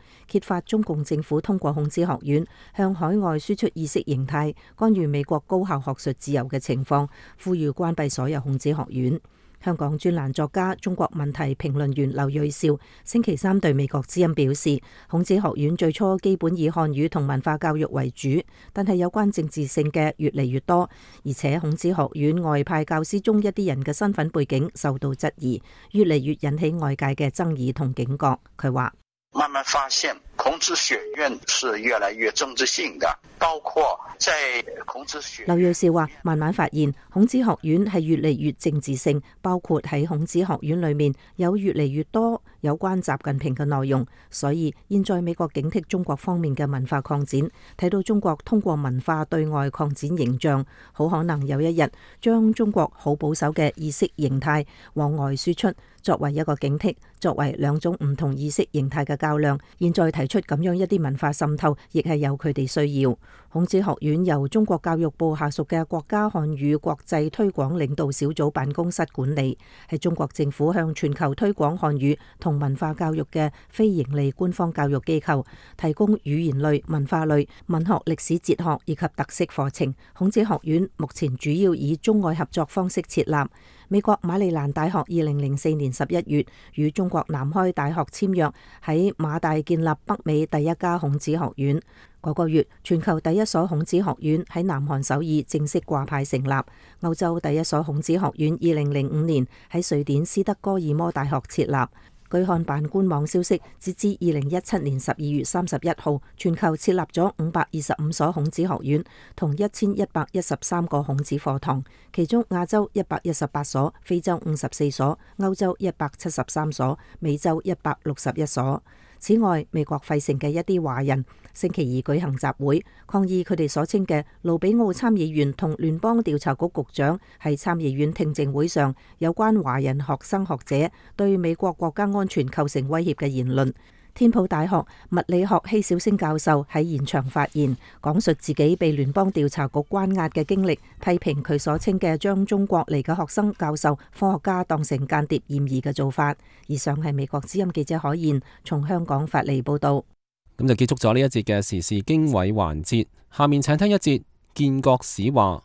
發中共政府通過孔子學院向海外輸出意識形態、干預美國高校學術自由嘅情況，呼籲關閉所有孔子學院。香港專欄作家、中國問題評論員劉銳紹星期三對美國之音表示，孔子學院最初基本以漢語同文化教育為主，但係有關政治性嘅越嚟越多，而且孔子學院外派教師中一啲人嘅身份背景受到質疑，越嚟越引起外界嘅爭議同警覺。佢話： 慢慢發現孔子學院是越來越政治性的，包括在孔子學院。 劉銳紹話：慢慢發現孔子學院係越嚟越政治性，包括喺孔子學院裏面有越嚟越多有關習近平嘅內容，所以現在美國警惕中國方面嘅文化擴展，睇到中國通過文化對外擴展形象，好可能有一日將中國好保守嘅意識形態往外輸出，作為一個警惕，作為兩種唔同意識形態嘅較量。現在提出咁樣一啲文化滲透，亦係有佢哋需要。孔子學院由中國教育部下屬嘅國家漢語國際推廣領導小組辦公室管理，係中國政府向全球推廣漢語同文化教育嘅非營利官方教育機構，提供語言類、文化類、文學、歷史、哲學以及特色課程。孔子學院目前主要以中外合作方式設立。美國馬里蘭大學2004年11月與中國南開大學簽約，喺馬大建立北美第一家孔子學院。嗰個月，全球第一所孔子學院喺南韓首爾正式掛牌成立。歐洲第一所孔子學院2005年喺瑞典斯德哥爾摩大學設立。據漢辦官網消息，截至2017年12月31號，全球設立咗525所孔子學院，同1113個孔子課堂，其中亞洲118所，非洲54所，歐洲173所，美洲161所。此外，美國費城嘅一啲華人星期二舉行集會，抗議佢哋所稱嘅盧比奧參議員同聯邦調查局局長喺參議院聽證會上有關華人學生學者對美國國家安全構成威脅嘅言論。天普大學物理學希小星教授喺現場發言，講述自己被聯邦調查局關押嘅經歷，批評佢所稱嘅將中國嚟嘅學生、教授、科學家當成間諜嫌疑嘅做法。以上係美國之音記者海燕從香港發嚟報道。 咁就結束咗呢一節嘅時事經緯環節，下面請聽一節建國史話。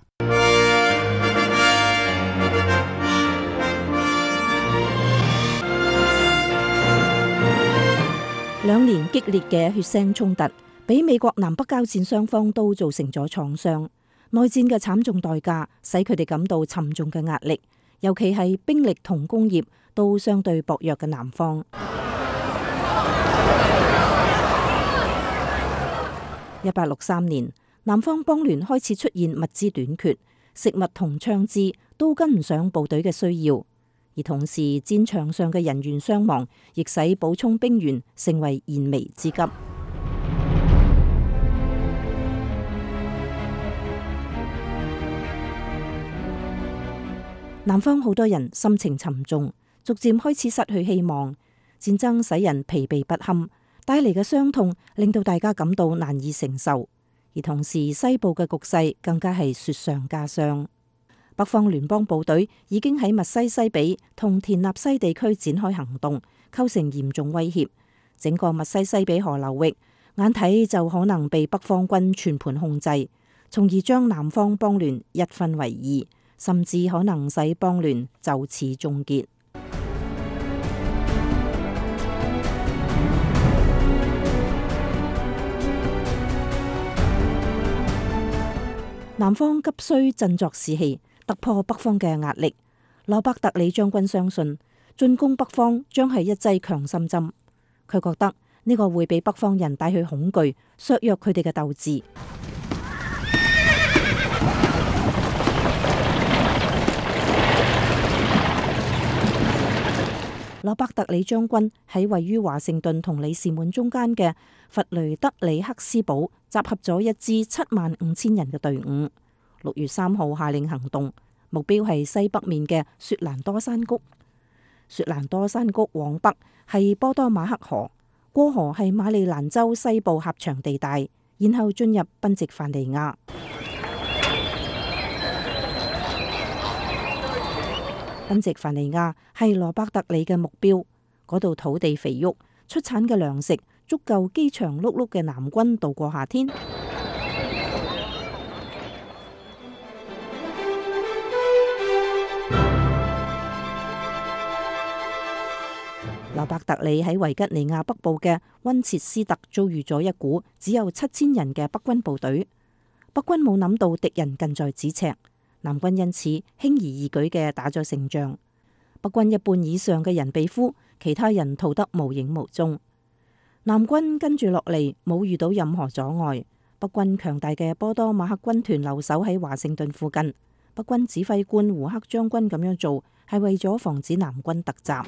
兩年激烈嘅血腥衝突，俾美國南北交戰雙方都造成咗創傷。內戰嘅慘重代價，使佢哋感到沉重嘅壓力，尤其係兵力同工業都相對薄弱嘅南方。1863年，南方邦聯開始出現物資短缺，食物同槍支都跟唔上部隊嘅需要。而同時，戰場上嘅人員傷亡，亦使補充兵員成為燃眉之急。南方好多人心情沉重，逐漸開始失去希望。戰爭使人疲憊不堪，帶嚟嘅傷痛令到大家感到難以承受。而同時，西部嘅局勢更加係雪上加霜。北方聯邦部隊已經喺密西西比同田納西地區展開行動，構成嚴重威脅。整個密西西比河流域眼睇就可能被北方軍全盤控制，從而將南方邦聯一分為二，甚至可能使邦聯就此終結。南方急需振作士氣，突破北方嘅壓力。羅伯特里將軍相信進攻北方將係一劑強心針，佢覺得呢個會俾北方人帶去恐懼，削弱佢哋嘅鬥志。羅伯特里將軍喺位於華盛頓同里士滿中間嘅弗雷德里克斯堡集合咗一支75000人嘅隊伍。6月3號下令行動，目標係西北面嘅雪蘭多山谷。雪蘭多山谷往北係波多馬克河，過河係馬里蘭州西部狹長地帶，然後進入賓夕凡尼亞。賓夕凡尼亞係羅伯特里嘅目標，嗰度土地肥沃，出產嘅糧食足夠飢腸轆轆嘅南軍度過夏天。羅伯特里喺維吉尼亞北部嘅溫切斯特遭遇咗一股只有7000人嘅北軍部隊。北軍冇諗到敵人近在咫尺，南軍因此輕而易舉嘅打咗勝仗。北軍一半以上嘅人被俘，其他人逃得無影無蹤。南軍跟住落嚟冇遇到任何阻礙。北軍強大嘅波多馬克軍團留守喺華盛頓附近。北軍指揮官胡克將軍咁樣做係為咗防止南軍突襲。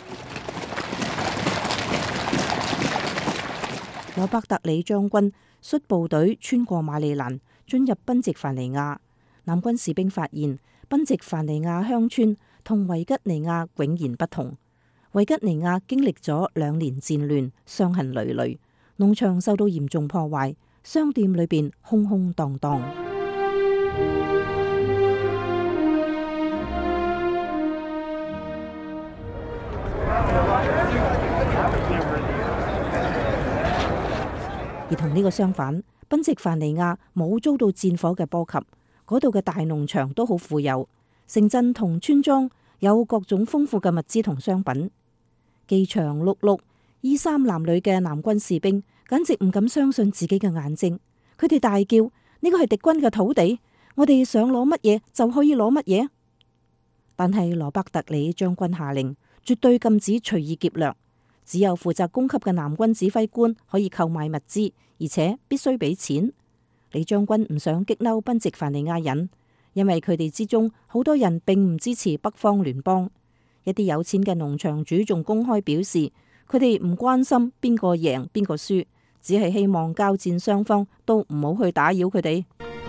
羅伯特里將軍率部隊穿過馬里蘭，進入賓夕凡尼亞。南軍士兵發現賓夕凡尼亞鄉村同維吉尼亞迥然不同。維吉尼亞經歷咗2年戰亂，傷痕累累，農場受到嚴重破壞，商店裏邊空空蕩蕩。而同呢個相反，賓夕凡尼亞冇遭到戰火嘅波及，嗰度嘅大農場都好富有，城鎮同村莊有各種豐富嘅物資同商品。飢腸轆轆、衣衫襤褸嘅南軍士兵簡直唔敢相信自己嘅眼睛，佢哋大叫：呢個係敵軍嘅土地，我哋想攞乜嘢就可以攞乜嘢。但係羅伯特里將軍下令，絕對禁止隨意劫掠。只有負責供給嘅南軍指揮官可以購買物資，而且必須俾錢。李將軍唔想激嬲賓夕凡尼亞人，因為佢哋之中好多人並唔支持北方聯邦。一啲有錢嘅農場主仲公開表示，佢哋唔關心邊個贏邊個輸，只係希望交戰雙方都唔好去打擾佢哋。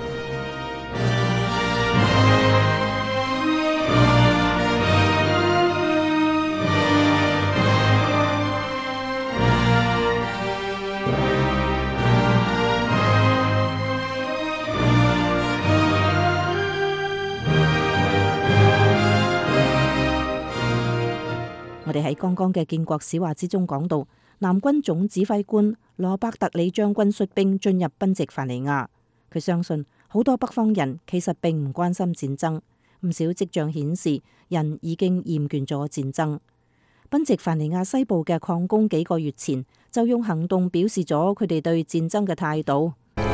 我哋喺剛剛嘅建國史話之中講到，南軍總指揮官羅伯特里將軍率兵進入賓夕凡尼亞。佢相信好多北方人其實並唔關心戰爭，唔少跡象顯示人已經厭倦咗戰爭。賓夕凡尼亞西部嘅礦工幾個月前就用行動表示咗佢哋對戰爭嘅態度。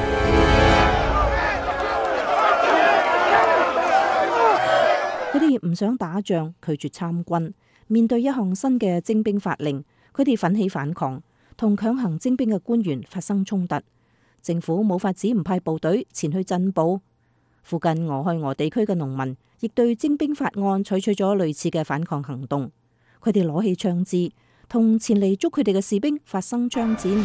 佢哋唔想打仗，拒絕參軍。面對一項新嘅徵兵法令，佢哋奮起反抗，同強行徵兵嘅官員發生衝突。政府冇法子唔派部隊前去鎮暴。附近俄亥俄地區嘅農民亦對徵兵法案採取咗類似嘅反抗行動。佢哋攞起槍支，同前嚟捉佢哋嘅士兵發生槍戰。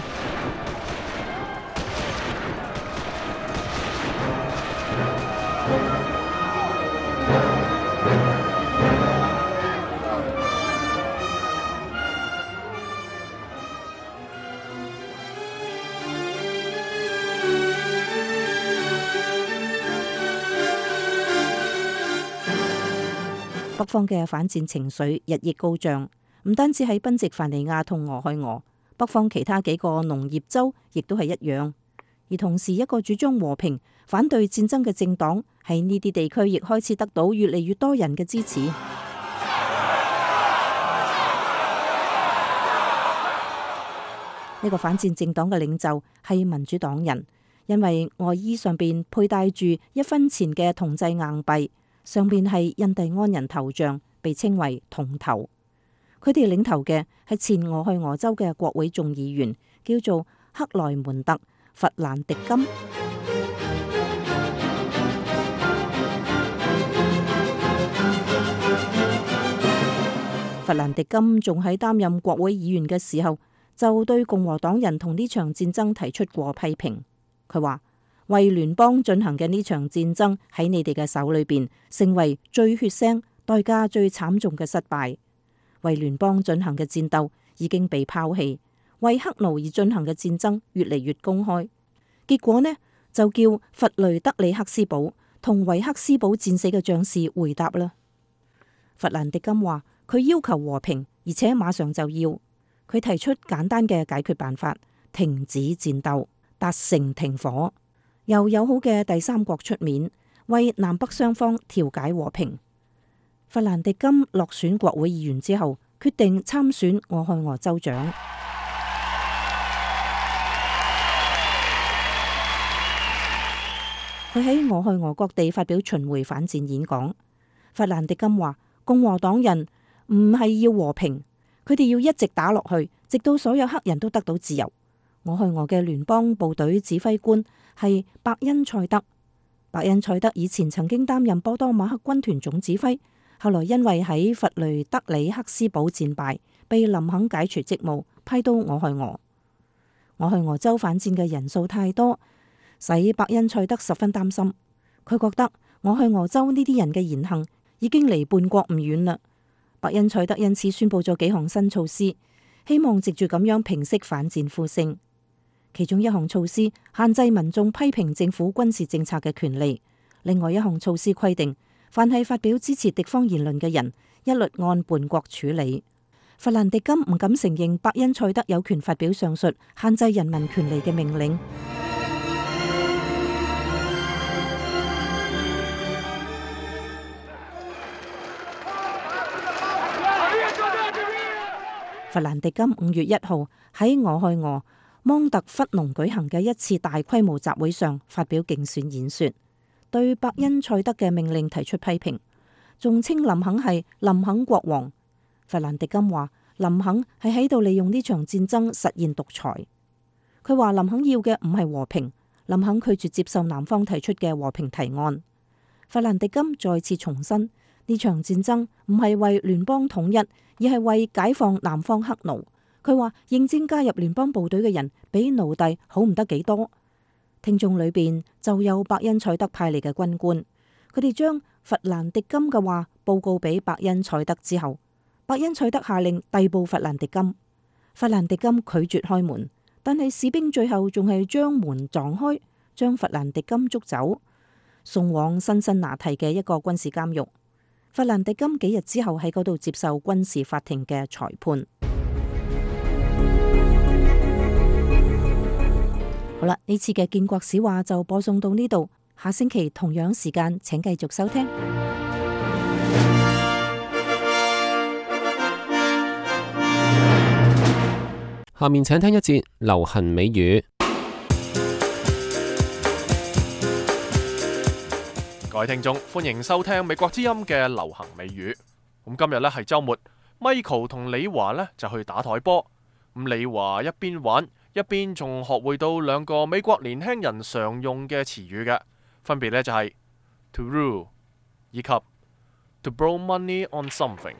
北方嘅反戰情緒日益高漲，唔單止喺賓夕凡尼亞同俄亥俄，北方其他幾個農業州亦都係一樣。而同時，一個主張和平、反對戰爭嘅政黨喺呢啲地區亦開始得到越嚟越多人嘅支持。呢個反戰政黨嘅領袖係民主黨人，因為外衣上邊佩戴住1分錢嘅銅製硬幣，上邊係印第安人頭像，被稱為銅頭。佢哋領頭嘅係前俄亥俄州嘅國會眾議員，叫做克萊門特·弗蘭迪金。弗蘭迪金仲喺擔任國會議員嘅時候，就對共和黨人同呢場戰爭提出過批評。佢話：為聯邦進行嘅呢場戰爭喺你哋嘅手裏邊，成為最血腥、代價最慘重嘅失敗。為聯邦進行嘅戰鬥已經被拋棄，為黑奴而進行嘅戰爭越嚟越公開。結果呢，就叫弗雷德里克斯堡同維克斯堡戰死嘅將士回答啦。弗蘭迪金話：佢要求和平，而且馬上就要。佢提出簡單嘅解決辦法， 停止戰鬥，達成停火，由友好嘅第三國出面為南北雙方調解和平。弗蘭迪金落選國會議員之後，決定參選俄亥俄州長。佢喺俄亥俄各地發表巡迴反戰演講。弗蘭迪金話：共和黨人唔係要和平，佢哋要一直打落去，直到所有黑人都得到自由。俄亥俄嘅聯邦部隊指揮官係伯恩賽德。伯恩賽德以前曾經擔任波多馬克軍團總指揮，後來因為喺弗雷德里克斯堡戰敗，被林肯解除職務，派到俄亥俄。俄亥俄州反戰嘅人數太多，使伯恩賽德十分擔心。佢覺得俄亥俄州呢啲人嘅言行已經離叛國唔遠啦。伯恩賽德因此宣布咗幾項新措施，希望藉住咁樣平息反戰呼聲。其中一項措施限制民眾批評政府軍事政策嘅權利，另外一項措施規定，凡係發表支持敵方言論嘅人，一律按叛國處理。弗蘭迪金唔敢承認伯恩賽德有權發表上述限制人民權利嘅命令。弗蘭迪金5月1號喺俄亥俄芒特弗農舉行嘅一次大規模集會上發表競選演說，對伯恩賽德嘅命令提出批評，仲稱林肯係林肯國王。弗蘭迪金話林肯係喺度利用呢場戰爭實現獨裁。佢話林肯要嘅唔係和平，林肯拒絕接受南方提出嘅和平提案。弗蘭迪金再次重申，呢場戰爭唔係為聯邦統一，而係為解放南方黑奴。佢話應徵加入聯邦部隊嘅人比奴隸好唔得幾多。聽眾裏邊就有伯恩賽德派嚟嘅軍官，佢哋將弗蘭迪金嘅話報告俾伯恩賽德之後，伯恩賽德下令逮捕弗蘭迪金。弗蘭迪金拒絕開門，但係士兵最後仲係將門撞開，將弗蘭迪金捉走，送往辛辛那提嘅一個軍事監獄。弗蘭迪金幾日之後喺嗰度接受軍事法庭嘅裁判。好啦，呢次嘅建國史話就播送到呢度，下星期同樣時間請繼續收聽。 下面請聽一節流行美語。 各位聽眾，歡迎收聽美國之音嘅流行美語。咁今日呢係週末，Michael 同李華呢就去打台波。咁李華一邊玩，一邊仲學會到兩個美國年輕人常用嘅詞語嘅，分別呢就係 to rule 以及 to borrow money on something。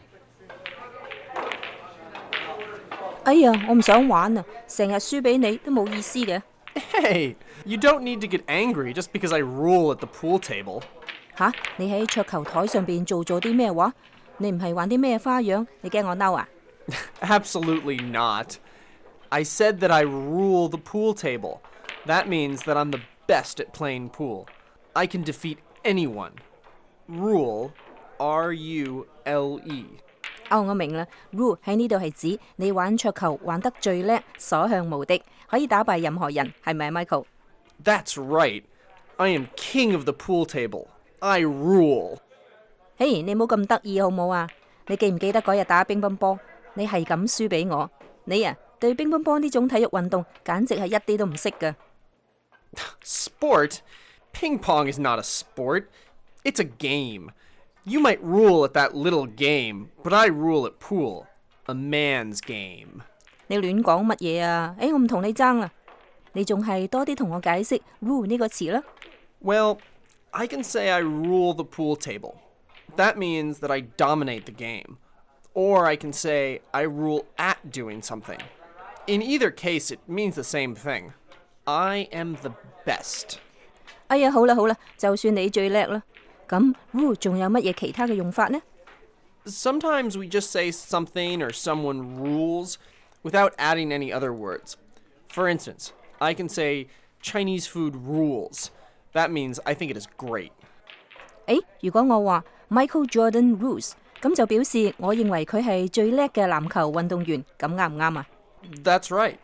哎呀，我唔想玩啊，成日輸俾你都冇意思嘅。 Hey, you don't need to get angry just because I rule at the pool table. 吓，你喺桌球台上邊做咗啲咩話？你唔係玩啲咩花樣？你驚我嬲啊？ Absolutely not. I said that I rule the pool table. That means that I'm the best at playing pool. I can defeat anyone. Rule, R-U-L-E. 哦，我明啦。Rule 喺呢度係指你玩桌球玩得最叻，所向無敵，可以打敗任何人，係咪 Michael？ That's right. I am king of the pool table. I rule. 嘿，你冇咁得意好冇啊？你記唔記得嗰日打乒乓波，你係咁輸俾我？你啊，對乒乓波呢種體育運動簡直係一啲都唔識㗎。 Sport? Ping pong is not a sport. It's a game. You might rule at that little game, but I rule at pool. A man's game. 你亂講乜嘢啊？我唔同你爭啦。你仲係多啲同我解釋 rule 呢個詞啦。 Well, I can say I rule the pool table. That means that I dominate the game. Or I can say I rule at doing something. In either case, it means the same thing. I am the best. 哎呀，好啦好啦，就算你最叻啦。咁 rule 仲有乜嘢其他嘅用法呢？ Sometimes we just say something or someone rules without adding any other words. For instance, I can say Chinese food rules. That means I think it is great. 如果我話 Michael Jordan rules， 咁就表示我認為佢係最叻嘅籃球運動員，咁啱唔啱啊？ That's right.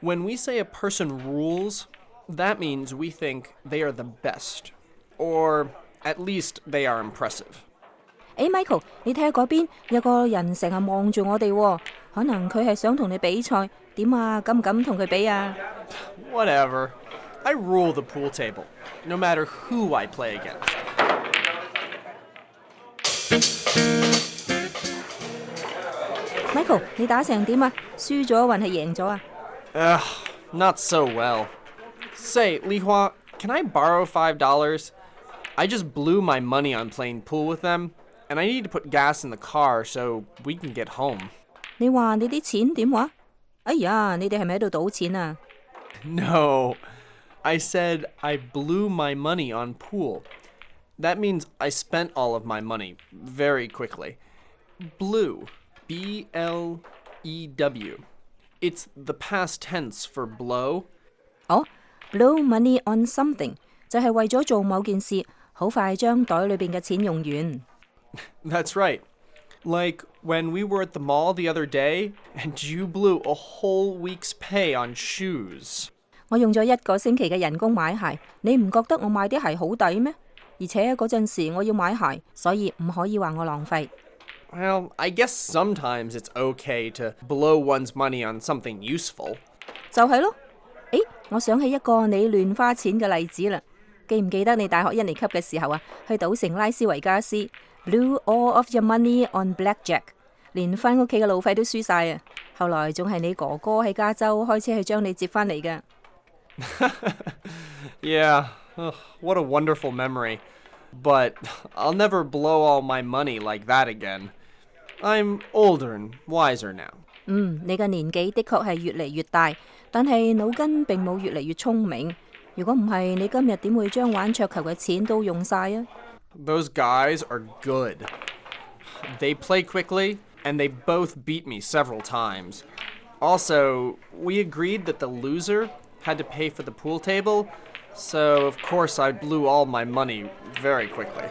When we say a person rules, that means we think they are the best, or at least they are impressive. Michael， 你睇下嗰邊有個人成日望住我哋喎，可能佢係想同你比賽，點啊？敢唔敢同佢比啊？ Whatever. I rule the pool table, no matter who I play against. Michael， 你打成點啊？輸咗還係贏咗啊？ Not so well. Say, Lihua, can I borrow $5? I just blew my money on playing pool with them, and I need to put gas in the car so we can get home. 你話你啲錢點話？哎呀，你哋係咪喺度賭錢啊？ No, I said I blew my money on pool. That means I spent all of my money very quickly. Blew, B-L-E-W. It's the past tense for blow. 哦 ，blow money on something 就係為咗做某件事，好快將袋裏邊嘅錢用完。 That's right. Like when we were at the mall the other day and you blew a whole week's pay on shoes. 我用咗1個星期嘅人工買鞋，你唔覺得我買啲鞋好抵咩？而且嗰陣時我要買鞋，所以唔可以話我浪費。 Well, I guess sometimes it's okay to blow one's money on something useful. 就係咯。我想起一個你亂花錢嘅例子啦。記唔記得你大學1年級嘅時候啊，去賭城拉斯維加斯 ，blew all of your money on blackjack， 連返屋企嘅路費都輸晒啊！後來仲係你哥哥喺加州開車去將你接返嚟㗎。 Yeah, what a wonderful memory. But I'll never blow all my money like that again. I'm older and wiser now. 你嘅年紀的確係越嚟越大，但係腦筋並冇越嚟越聰明。如果唔係，你今日點會將玩桌球嘅錢都用晒啊？ Those guys are good. They play quickly, and they both beat me several times. Also, we agreed that the loser had to pay for the pool table, so of course I blew all my money very quickly.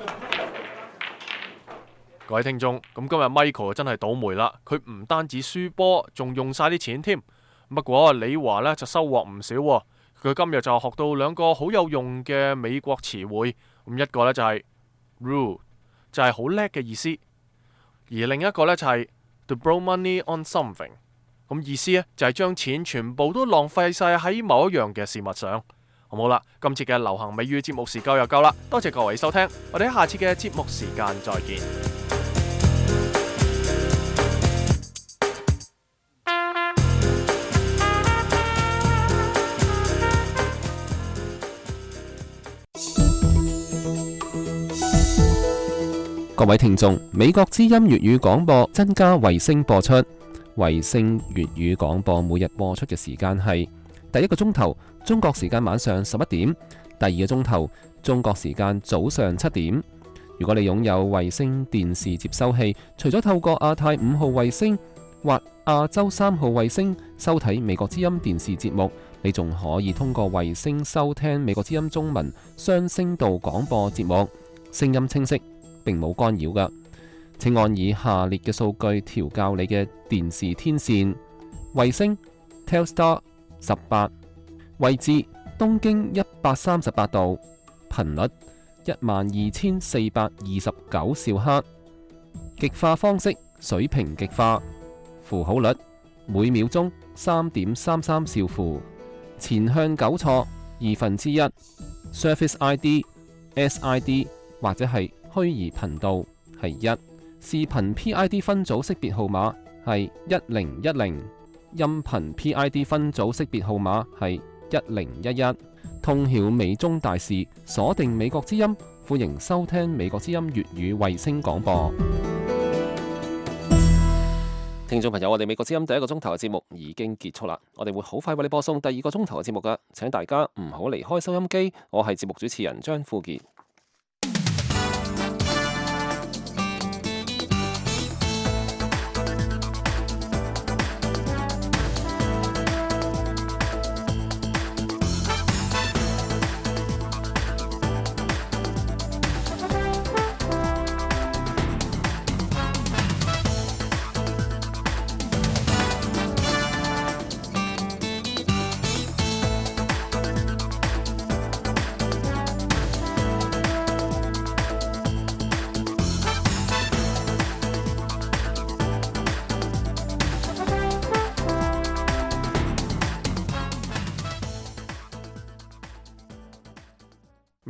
各位聽眾，咁今日 Michael 真係倒霉啦，佢唔單止輸波，仲用晒啲錢添。不過李華呢就收穫唔少喎，佢今日就學到2個好有用嘅美國詞彙，咁一個呢就係 rule， 就係好叻嘅意思，而另一個呢就係 to blow money on something， 咁意思呢就係將錢全部都浪費晒喺某一樣嘅事物上。好啦，今次嘅流行美語節目時間又夠啦，多謝各位收聽，我哋喺下次嘅節目時間再見。 各位聽眾，美國之音粵語廣播增加衛星播出。衛星粵語廣播每日播出嘅時間係第1個鐘頭中國時間晚上11點，第2個鐘頭中國時間早上7點。如果你擁有衛星電視接收器，除咗透過亞太5號衛星或亞洲3號衛星收睇美國之音電視節目，你仲可以通過衛星收聽美國之音中文雙聲道廣播節目，聲音清晰，並冇干擾㗎。請按以下列嘅數據調校你嘅電視天線：衛星 Telstar 18，位置東經138度，頻率12429兆赫，極化方式水平極化，符號率每秒鐘3.33兆符，前向糾錯1/2， Surface ID SID 或者係虛擬頻道係1，視頻 PID 分組識別號碼係1010，音頻 PID 分組識別號碼係1011。通曉美中大事，鎖定美國之音，歡迎收聽美國之音粵語衛星廣播。聽眾朋友，我哋美國之音第1個鐘頭嘅節目已經結束啦，我哋會好快為你播送第2個鐘頭嘅節目㗎，請大家唔好離開收音機。我係節目主持人張富傑。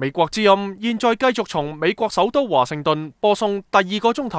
美國之音現在繼續從美國首都華盛頓播送第2個鐘頭